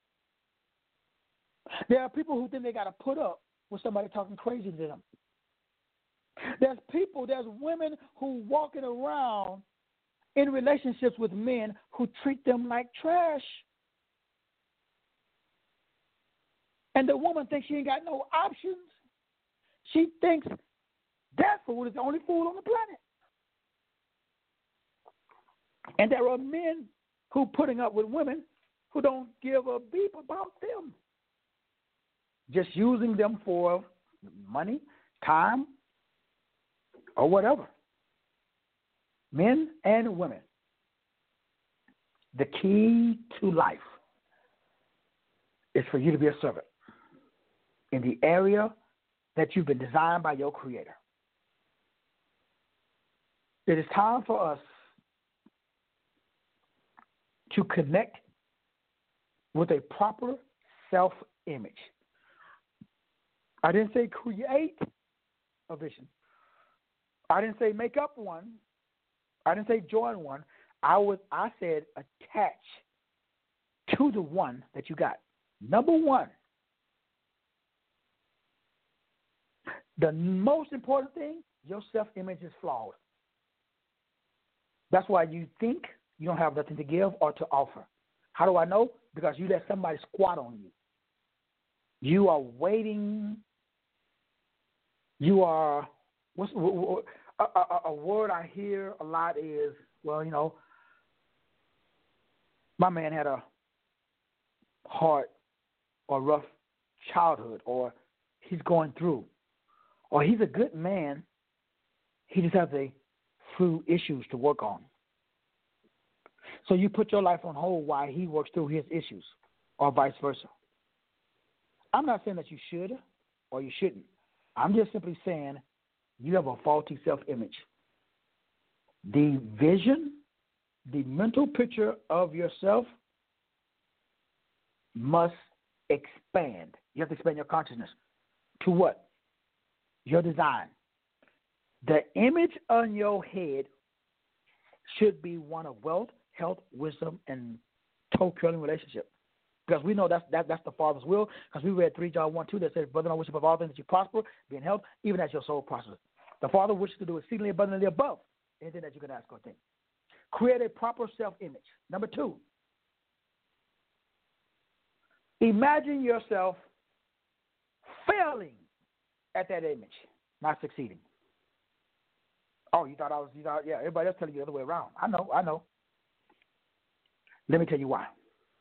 There are people who think they got to put up with somebody talking crazy to them. There's women who walking around in relationships with men who treat them like trash. And the woman thinks she ain't got no options. She thinks that fool is the only fool on the planet. And there are men who putting up with women who don't give a beep about them. Just using them for money, time, or whatever. Men and women. The key to life is for you to be a servant in the area that you've been designed by your Creator. It is time for us to connect with a proper self-image. I didn't say create a vision. I didn't say make up one. I didn't say join one. I said attach to the one that you got. Number one, the most important thing, your self-image is flawed. That's why you think you don't have nothing to give or to offer. How do I know? Because you let somebody squat on you. You are waiting. You are, a word I hear a lot is, well, my man had a hard or rough childhood, or he's going through, or he's a good man, he just has a few issues to work on. So you put your life on hold while he works through his issues, or vice versa. I'm not saying that you should or you shouldn't. I'm just simply saying you have a faulty self-image. The vision, the mental picture of yourself must expand. You have to expand your consciousness. To what? Your design. The image on your head should be one of wealth, health, wisdom, and toe-curling relationship. Because we know that's the Father's will. Because we read 3 John 1:2 that says, "Brother, I wish above all things that you prosper, be in health, even as your soul prospers." The Father wishes to do exceedingly abundantly above anything that you can ask or think. Create a proper self-image. Number 2, imagine yourself failing at that image, not succeeding. Oh, yeah, everybody else telling you the other way around. I know. Let me tell you why.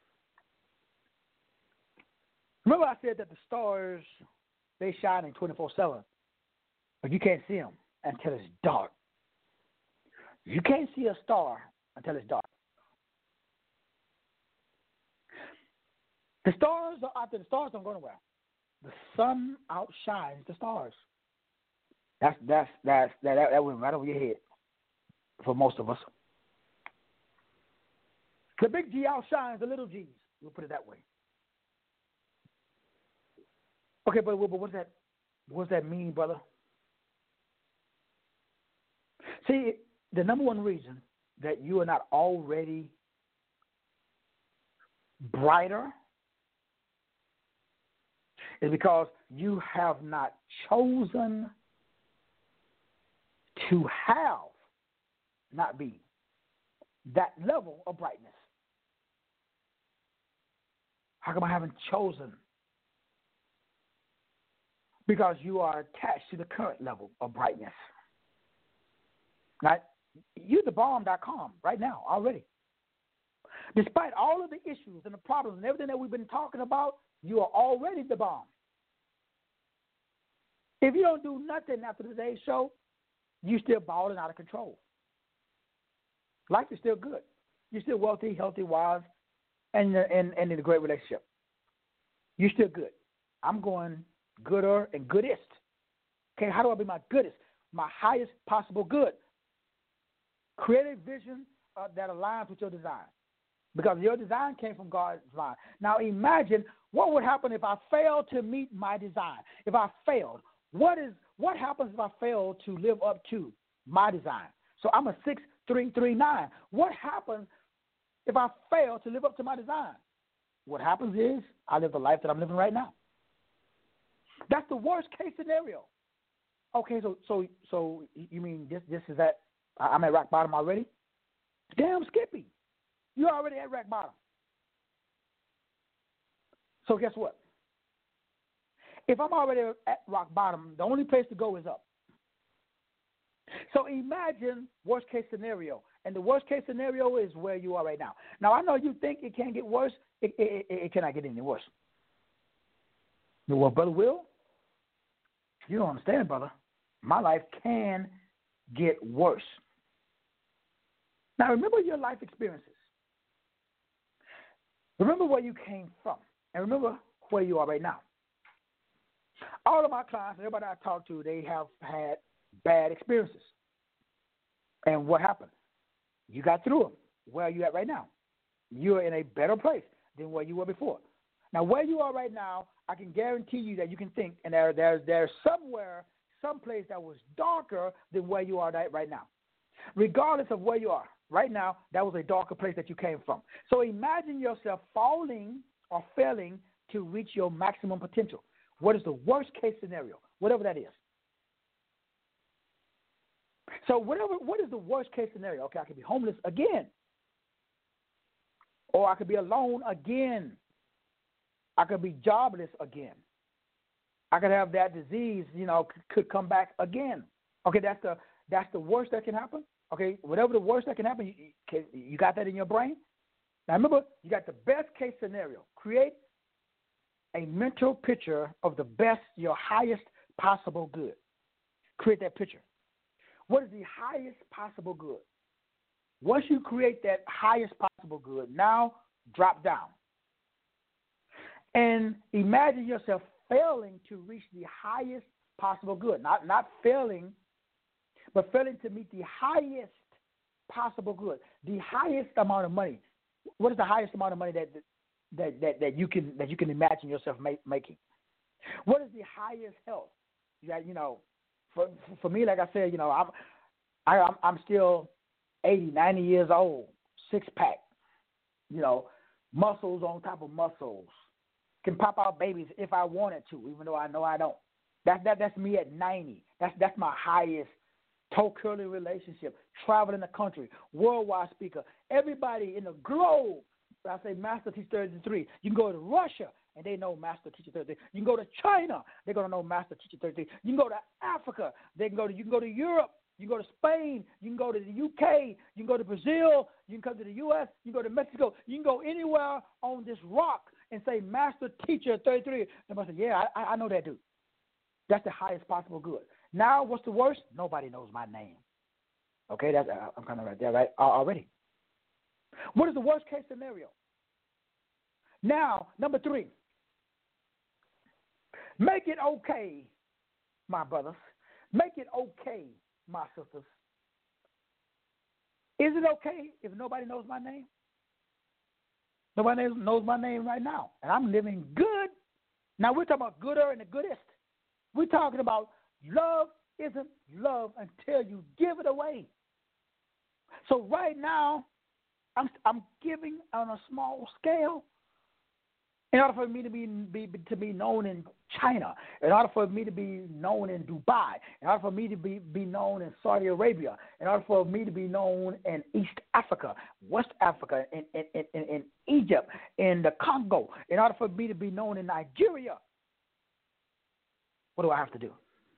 Remember I said that the stars, they shine in 24/7, but you can't see them until it's dark. You can't see a star until it's dark. The stars are out there. The stars don't go nowhere. The sun outshines the stars. That went right over your head for most of us. The big G outshines the little G's. We'll put it that way. Okay, but what does that mean, brother? See, the number one reason that you are not already brighter is because you have not chosen to have, not be, that level of brightness? How come I haven't chosen? Because you are attached to the current level of brightness. Now, you're thebomb.com right now already. Despite all of the issues and the problems and everything that we've been talking about, you are already the bomb. If you don't do nothing after today's show, you're still balling out of control. Life is still good. You're still wealthy, healthy, wise, and in a great relationship. You're still good. I'm going gooder and goodest. Okay, how do I be my goodest? My highest possible good. Create a vision that aligns with your design, because your design came from God's design. Now imagine what would happen if I failed to meet my design. If I failed, what happens if I fail to live up to my design? So I'm a 6339. What happens if I fail to live up to my design? What happens is I live the life that I'm living right now. That's the worst case scenario. Okay, so you mean this is that I'm at rock bottom already? Damn, Skippy, you're already at rock bottom. So guess what? If I'm already at rock bottom, the only place to go is up. So imagine worst case scenario, and the worst case scenario is where you are right now. Now I know you think it can't get worse. It cannot get any worse. Well, Brother Will, you don't understand, brother. My life can get worse. Now, remember your life experiences. Remember where you came from, and remember where you are right now. All of my clients, everybody I talk to, they have had bad experiences. And what happened? You got through them. Where are you at right now? You're in a better place than where you were before. Now, where you are right now, I can guarantee you that you can think, and there's somewhere, someplace that was darker than where you are right now. Regardless of where you are right now, that was a darker place that you came from. So imagine yourself falling or failing to reach your maximum potential. What is the worst case scenario? Whatever that is. So what is the worst case scenario? Okay, I could be homeless again. Or I could be alone again. I could be jobless again. I could have that disease, could come back again. Okay, that's the worst that can happen. Okay, whatever the worst that can happen, you got that in your brain? Now remember, you got the best case scenario. Create a mental picture of the best, your highest possible good. Create that picture. What is the highest possible good? Once you create that highest possible good, now drop down. And imagine yourself failing to reach the highest possible good. Not failing, but failing to meet the highest possible good. The highest amount of money. What is the highest amount of money that you can imagine yourself making? What is the highest health? For me, like I said, I'm still 80, 90 years old, six pack, muscles on top of muscles. Can pop out babies if I wanted to, even though I know I don't. That's me at 90. That's my highest toe curling relationship. Traveling the country, worldwide speaker. Everybody in the globe. I say Master Teacher 33. You can go to Russia and they know Master Teacher 33. You can go to China, they're gonna know Master Teacher 33. You can go to Africa, you can go to Europe. You can go to Spain. You can go to the UK. You can go to Brazil. You can come to the U.S. You can go to Mexico. You can go anywhere on this rock and say, Master Teacher 33. They must say, yeah, I know that dude. That's the highest possible good. Now, what's the worst? Nobody knows my name. Okay, I'm kind of right there, right, already. What is the worst case scenario? Now, number 3. Make it okay, my brothers. Make it okay, my sisters. Is it okay if nobody knows my name? Nobody knows my name right now, and I'm living good. Now, we're talking about gooder and the goodest. We're talking about love isn't love until you give it away. So right now, I'm giving on a small scale, In order for me to be known in China, in order for me to be known in Dubai, in order for me to be known in Saudi Arabia, in order for me to be known in East Africa, West Africa, in Egypt, in the Congo, in order for me to be known in Nigeria, what do I have to do?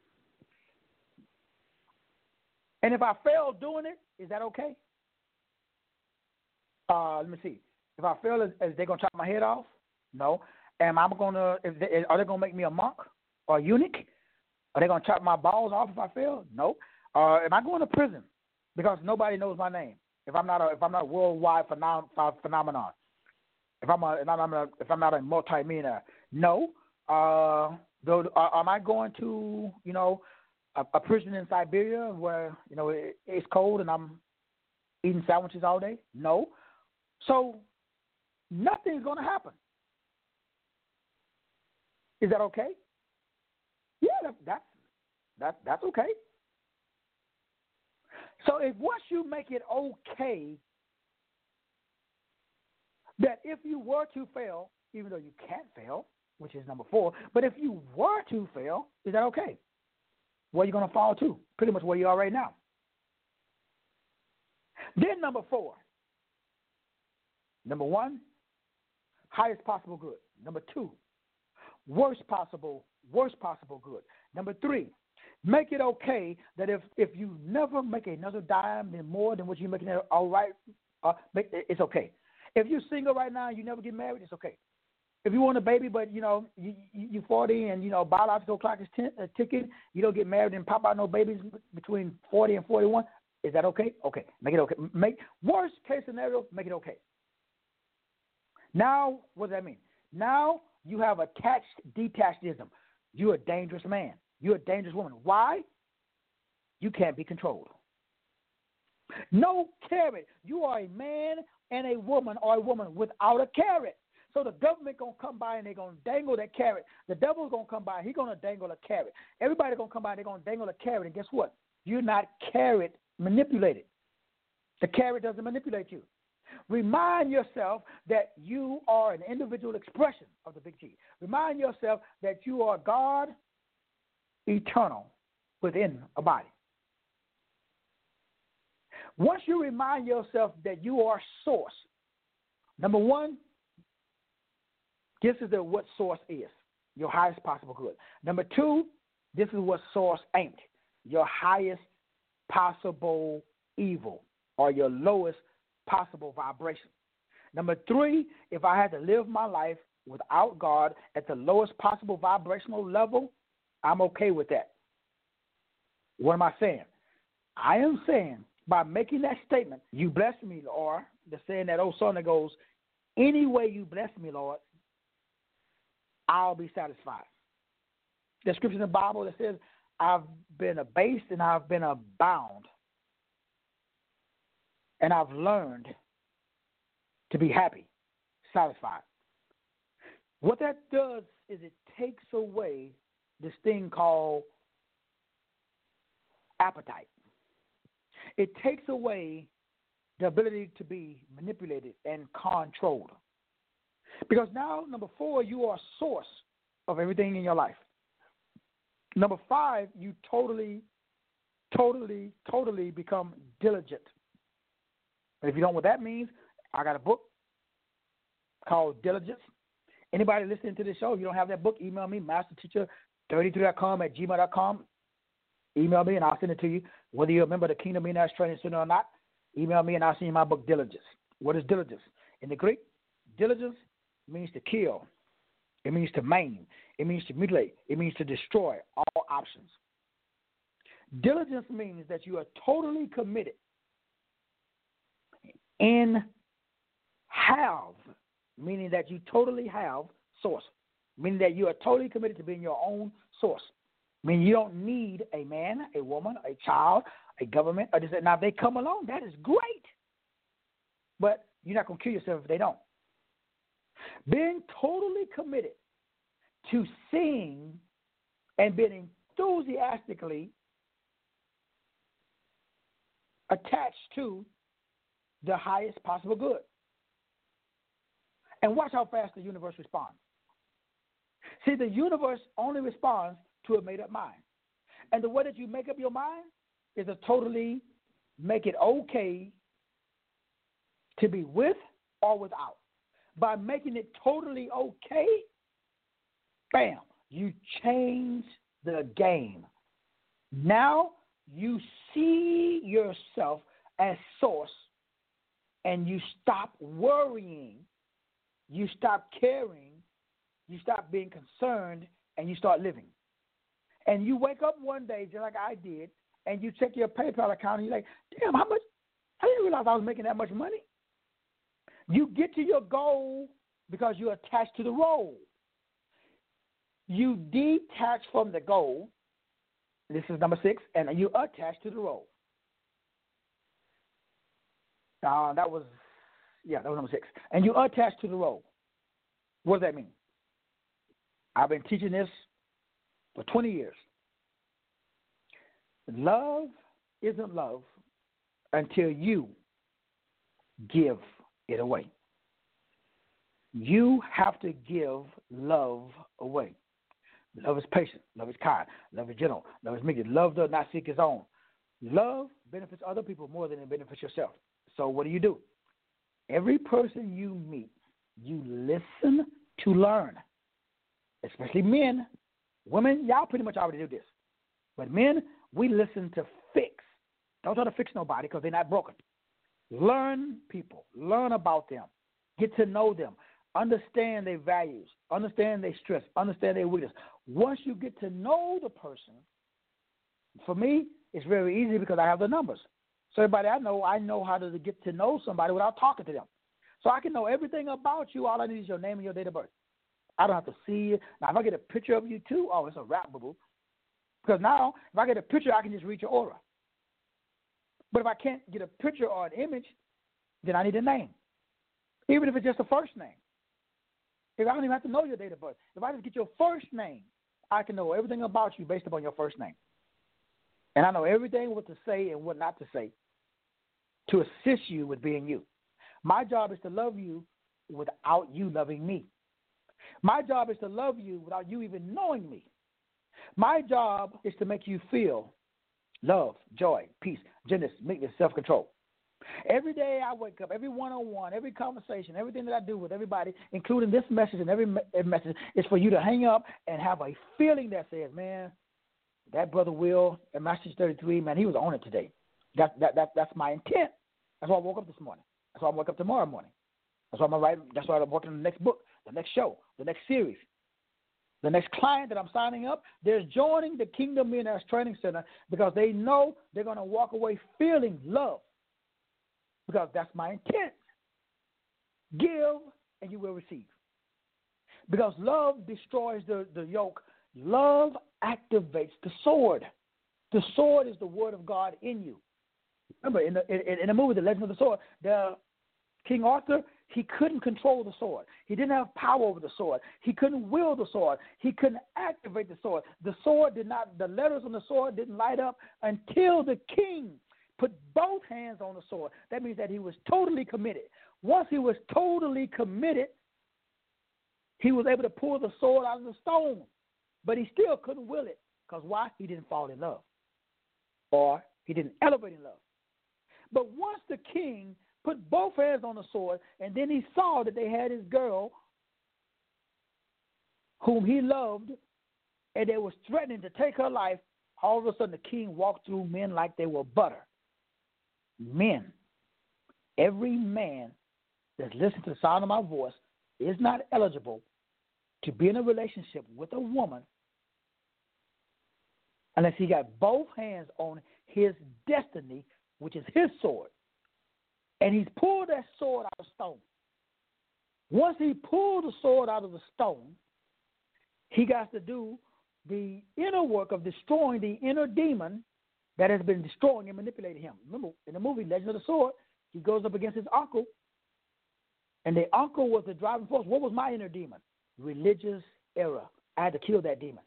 And if I fail doing it, is that okay? Let me see. If I fail, is they going to chop my head off? No. Are they going to make me a monk or a eunuch? Are they going to chop my balls off if I fail? No. Am I going to prison because nobody knows my name? If I'm not a worldwide phenomenon, if I'm not a multimillionaire, no. Am I going to a prison in Siberia where it's cold and I'm eating sandwiches all day? No. So nothing's going to happen. Is that okay? Yeah, that's okay. So if once you make it okay that if you were to fail, even though you can't fail, which is number 4, but if you were to fail, is that okay? Where are you going to fall to? Pretty much where you are right now. Then number 4. Number 1, highest possible good. Number 2, worst possible good. Number 3, make it okay that if you never make another dime more than what you're making, all right, it's okay. If you're single right now and you never get married, it's okay. If you want a baby, but you're 40 and biological clock is ticking, you don't get married and pop out no babies between 40 and 41. Is that okay? Okay, make it okay. Make worst case scenario, make it okay. Now, what does that mean? Now you have detachedism. You're a dangerous man. You're a dangerous woman. Why? You can't be controlled. No carrot. You are a man and a woman, or a woman without a carrot. So the government going to come by and they're going to dangle that carrot. The devil's going to come by. He's going to dangle a carrot. Everybody going to come by and they're going to dangle a carrot. And guess what? You're not carrot manipulated. The carrot doesn't manipulate you. Remind yourself that you are an individual expression of the big G. Remind yourself that you are God eternal within a body. Once you remind yourself that you are source, number 1, this is what source is, your highest possible good. Number 2, this is what source ain't, your highest possible evil or your lowest possible vibration. Number 3, if I had to live my life without God at the lowest possible vibrational level, I'm okay with that. What am I saying? I am saying by making that statement, you bless me, Lord, the saying that old song that goes, any way you bless me, Lord, I'll be satisfied. The scripture in the Bible that says, I've been abased and I've been abound. And I've learned to be happy, satisfied. What that does is it takes away this thing called appetite. It takes away the ability to be manipulated and controlled. Because now, number 4, you are a source of everything in your life. Number 5, you totally become diligent. And if you don't know what that means, I got a book called Diligence. Anybody listening to this show, if you don't have that book, email me, masterteacher33.com@gmail.com. Email me and I'll send it to you. Whether you're a member of the Kingdom Millionaires Training Center or not, email me and I'll send you my book, Diligence. What is diligence? In the Greek, diligence means to kill. It means to maim. It means to mutilate. It means to destroy all options. Diligence means that you are totally committed and have, meaning that you totally have source, meaning that you are totally committed to being your own source. Meaning you don't need a man, a woman, a child, a government, or this. Now, if they come along, that is great. But you're not going to kill yourself if they don't. Being totally committed to seeing and being enthusiastically attached to the highest possible good. And watch how fast the universe responds. See, the universe only responds to a made-up mind. And the way that you make up your mind is to totally make it okay to be with or without. By making it totally okay, bam, you change the game. Now you see yourself as source, and you stop worrying, you stop caring, you stop being concerned, and you start living. And you wake up one day, just like I did, and you check your PayPal account, and you're like, damn, how much? I didn't realize I was making that much money. You get to your goal because you're attached to the role. You detach from the goal. This is number 6, and you attach to the role. That was number 6. And you attach to the role. What does that mean? I've been teaching this for 20 years. Love isn't love until you give it away. You have to give love away. Love is patient. Love is kind. Love is gentle. Love is meek. Love does not seek its own. Love benefits other people more than it benefits yourself. So what do? Every person you meet, you listen to learn. Especially men. Women, y'all pretty much already do this. But men, we listen to fix. Don't try to fix nobody because they're not broken. Learn people. Learn about them. Get to know them. Understand their values. Understand their strengths. Understand their weakness. Once you get to know the person, for me, it's very easy because I have the numbers. So everybody I know how to get to know somebody without talking to them. So I can know everything about you. All I need is your name and your date of birth. I don't have to see you. Now, if I get a picture of you, too, it's a wrap, boo-boo. Because now, if I get a picture, I can just read your aura. But if I can't get a picture or an image, then I need a name. Even if it's just a first name. If I don't even have to know your date of birth. If I just get your first name, I can know everything about you based upon your first name. And I know everything what to say and what not to say to assist you with being you. My job is to love you without you loving me. My job is to love you without you even knowing me. My job is to make you feel love, joy, peace, gentleness, meekness, self-control. Every day I wake up, every one-on-one, every conversation, everything that I do with everybody, including this message and every message, is for you to hang up and have a feeling that says, man, that brother Will at Message 33, man, he was on it today. That's my intent. That's why I woke up this morning. That's why I wake up tomorrow morning. That's why I'm working on the next book, the next show, the next series. The next client that I'm signing up, they're joining the Kingdom Millionaires Training Center because they know they're going to walk away feeling love. Because that's my intent. Give and you will receive. Because love destroys the yoke. Love activates the sword. The sword is the word of God in you. Remember, in the movie The Legend of the Sword, King Arthur, he couldn't control the sword. He didn't have power over the sword. He couldn't wield the sword. He couldn't activate the sword. The letters on the sword didn't light up until the king put both hands on the sword. That means that he was totally committed. Once he was totally committed, he was able to pull the sword out of the stone. But he still couldn't will it. Because why? He didn't fall in love. Or he didn't elevate in love. But once the king put both hands on the sword, and then he saw that they had his girl, whom he loved, and they was threatening to take her life, all of a sudden the king walked through men like they were butter. Men, every man that's listening to the sound of my voice is not eligible to be in a relationship with a woman unless he got both hands on his destiny, which is his sword. And he's pulled that sword out of stone. Once he pulled the sword out of the stone, he got to do the inner work of destroying the inner demon that has been destroying and manipulating him. Remember, in the movie Legend of the Sword, he goes up against his uncle, and the uncle was the driving force. What was my inner demon? Religious error. I had to kill that demon.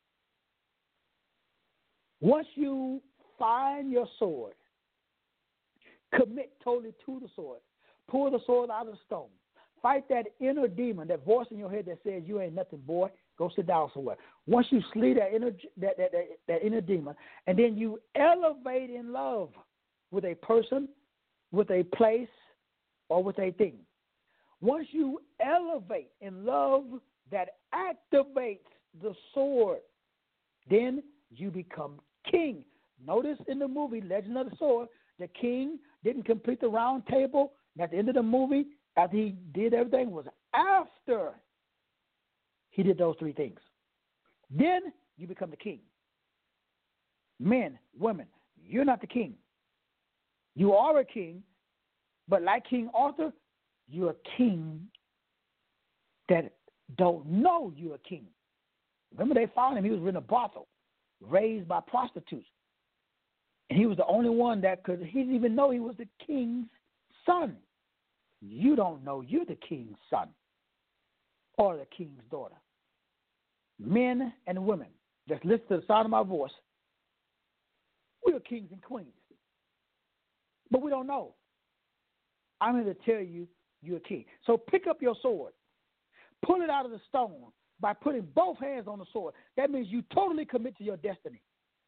Once you find your sword, commit totally to the sword, pull the sword out of the stone, fight that inner demon, that voice in your head that says you ain't nothing, boy. Go sit down somewhere. Once you slay that inner demon, and then you elevate in love with a person, with a place, or with a thing. Once you elevate in love that activates the sword, then you become king. Notice in the movie Legend of the Sword, the king didn't complete the round table. At the end of the movie, after he did everything, was after he did those three things. Then you become the king. Men, women, you're not the king. You are a king, but like King Arthur, you're a king that don't know you're a king. Remember, they found him. He was in a brothel, raised by prostitutes. And he was the only one that could, he didn't even know he was the king's son. You don't know you're the king's son or the king's daughter. Men and women, just listen to the sound of my voice. We're kings and queens. But we don't know. I'm here to tell you you're a king. So pick up your sword. Pull it out of the stone by putting both hands on the sword. That means you totally commit to your destiny.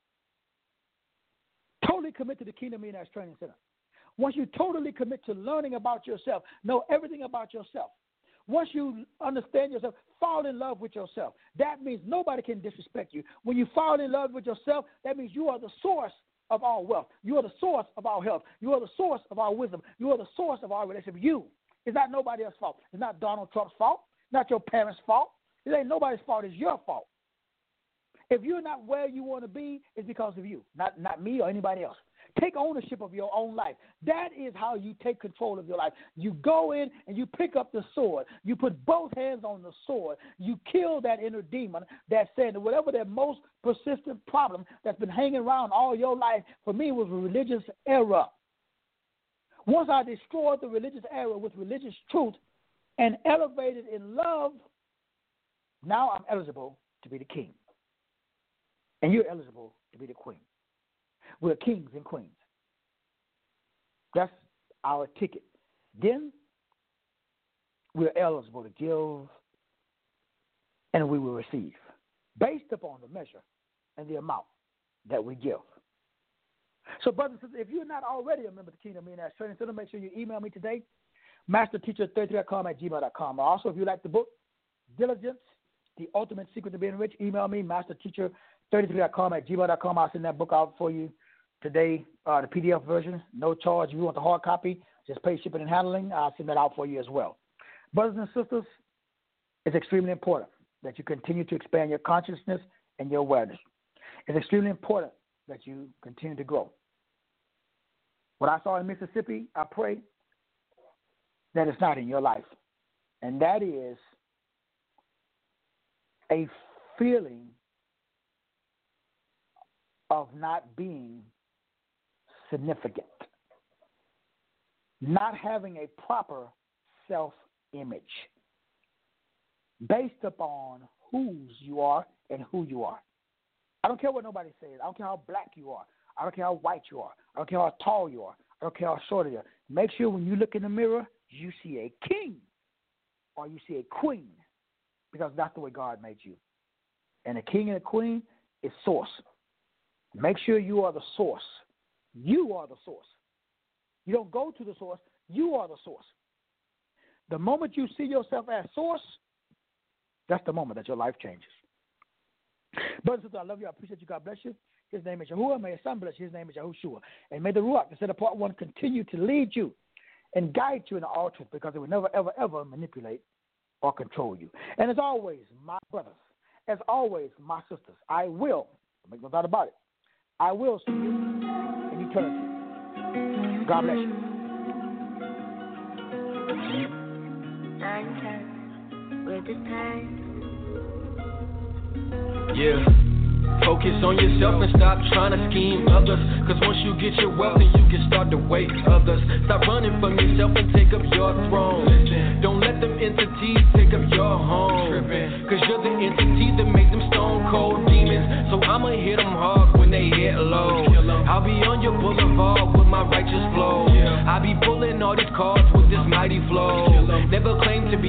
Totally commit to the Kingdom Millionaires Training Center. Once you totally commit to learning about yourself, know everything about yourself. Once you understand yourself, fall in love with yourself. That means nobody can disrespect you. When you fall in love with yourself, that means you are the source of all wealth. You are the source of all health. You are the source of all wisdom. You are the source of all relationship. You. It's not nobody else's fault. It's not Donald Trump's fault. It's not your parents' fault. It ain't nobody's fault. It's your fault. If you're not where you want to be, it's because of you, not me or anybody else. Take ownership of your own life. That is how you take control of your life. You go in and you pick up the sword. You put both hands on the sword. You kill that inner demon that's saying that whatever that most persistent problem that's been hanging around all your life, for me, was a religious error. Once I destroyed the religious error with religious truth and elevated in love, now I'm eligible to be the king. And you're eligible to be the queen. We're kings and queens. That's our ticket. Then we're eligible to give and we will receive based upon the measure and the amount that we give. So, brothers and sisters, if you're not already a member of the Kingdom Millionaires Training Center, make sure you email me today, masterteacher33.com@gmail.com. Also, if you like the book, Diligence, The Ultimate Secret to Being Rich, email me, masterteacher33.com@gmail.com. I'll send that book out for you today, the PDF version, no charge. If you want the hard copy, just pay shipping and handling. I'll send that out for you as well. Brothers and sisters, it's extremely important that you continue to expand your consciousness and your awareness. It's extremely important that you continue to grow. What I saw in Mississippi, I pray that it's not in your life. And that is a feeling of not being significant, not having a proper self-image based upon whose you are and who you are. I don't care what nobody says. I don't care how black you are. I don't care how white you are. I don't care how tall you are. I don't care how short you are. Make sure when you look in the mirror, you see a king or you see a queen, because that's the way God made you. And a king and a queen is source. Make sure you are the source. You are the source. You don't go to the source. You are the source. The moment you see yourself as source, that's the moment that your life changes. Brothers and sisters, I love you. I appreciate you. God bless you. His name is Yahuwah. May his son bless you. His name is Yahushua. And may the Ruach, instead of part one, continue to lead you and guide you in all truth, because it will never, ever, ever manipulate or control you. And as always, my brothers, as always, my sisters, I will, make no doubt about it, I will see you in eternity. God bless you. With the time. Yeah. Focus on yourself and stop trying to scheme others. Cause once you get your wealth, then you can start to wait others. Stop running from yourself and take up your throne. Don't let them entities take up your home. Cause you're the entity that makes them stone cold demons. So I'ma hit them hard when they hit low. I'll be on your boulevard with my righteous flow. I'll be pulling all these cards with this mighty flow. Never claim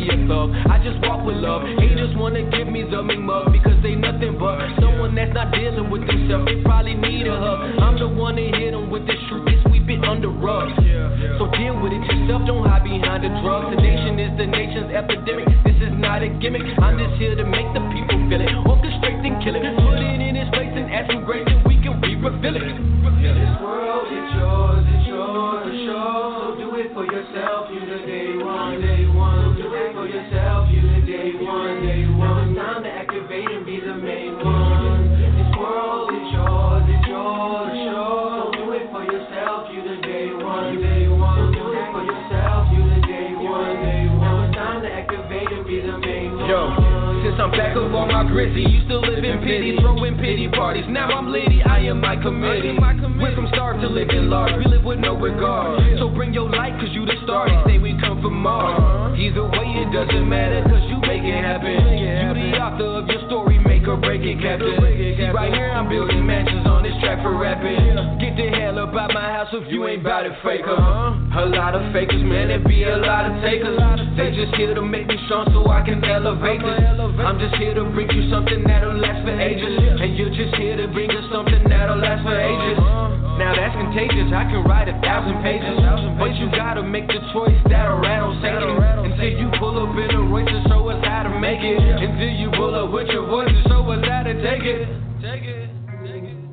be a thug. I just walk with love. Haters wanna give me the mean mug because they nothing but someone that's not dealing with themselves. They probably need a hug. I'm the one that hit them with this truth. They sweep it under rugs. So deal with it yourself. Don't hide behind the drugs. The nation is the nation's epidemic. This is not a gimmick. I'm just here to make the people feel it. Orchestrate and kill it. Put it in its place and add some grace and we can refill it. This world is yours, it's yours to show. So do it for yourself, you the day one, day one. Do it for yourself, you the day one, day one. Now it's time to activate and be the main one. This world is yours to show. So do it for yourself, you the day one, day one. Do it for yourself, you the day one, day one. Now it's time to activate and be the main one. Yo. Since I'm back up on my gritty, used to live in pity, throwing pity parties. Now I'm litty, I am my committee. Went from starved to living large, we live with no regard. So bring your light, cause you the star, they say we come from Mars. Either way, it doesn't matter, cause you make it happen. You the author of your story, make or break it, Captain. See, right here, I'm building mansions on this track for rapping. Get the hell up out my house if you ain't bout it, faker. A lot of fakers, man, there be a lot of takers. They just here to make me strong so I can elevate this. I'm just here to bring you something that'll last for ages. And you're just here to bring us something that'll last for ages. Now that's contagious, I can write 1,000 pages. But you gotta make the choice that'll rattle Satan. Until you pull up in a Royce to show us how to make it. Until you pull up with your voice to show us how to take it. Take it, take it.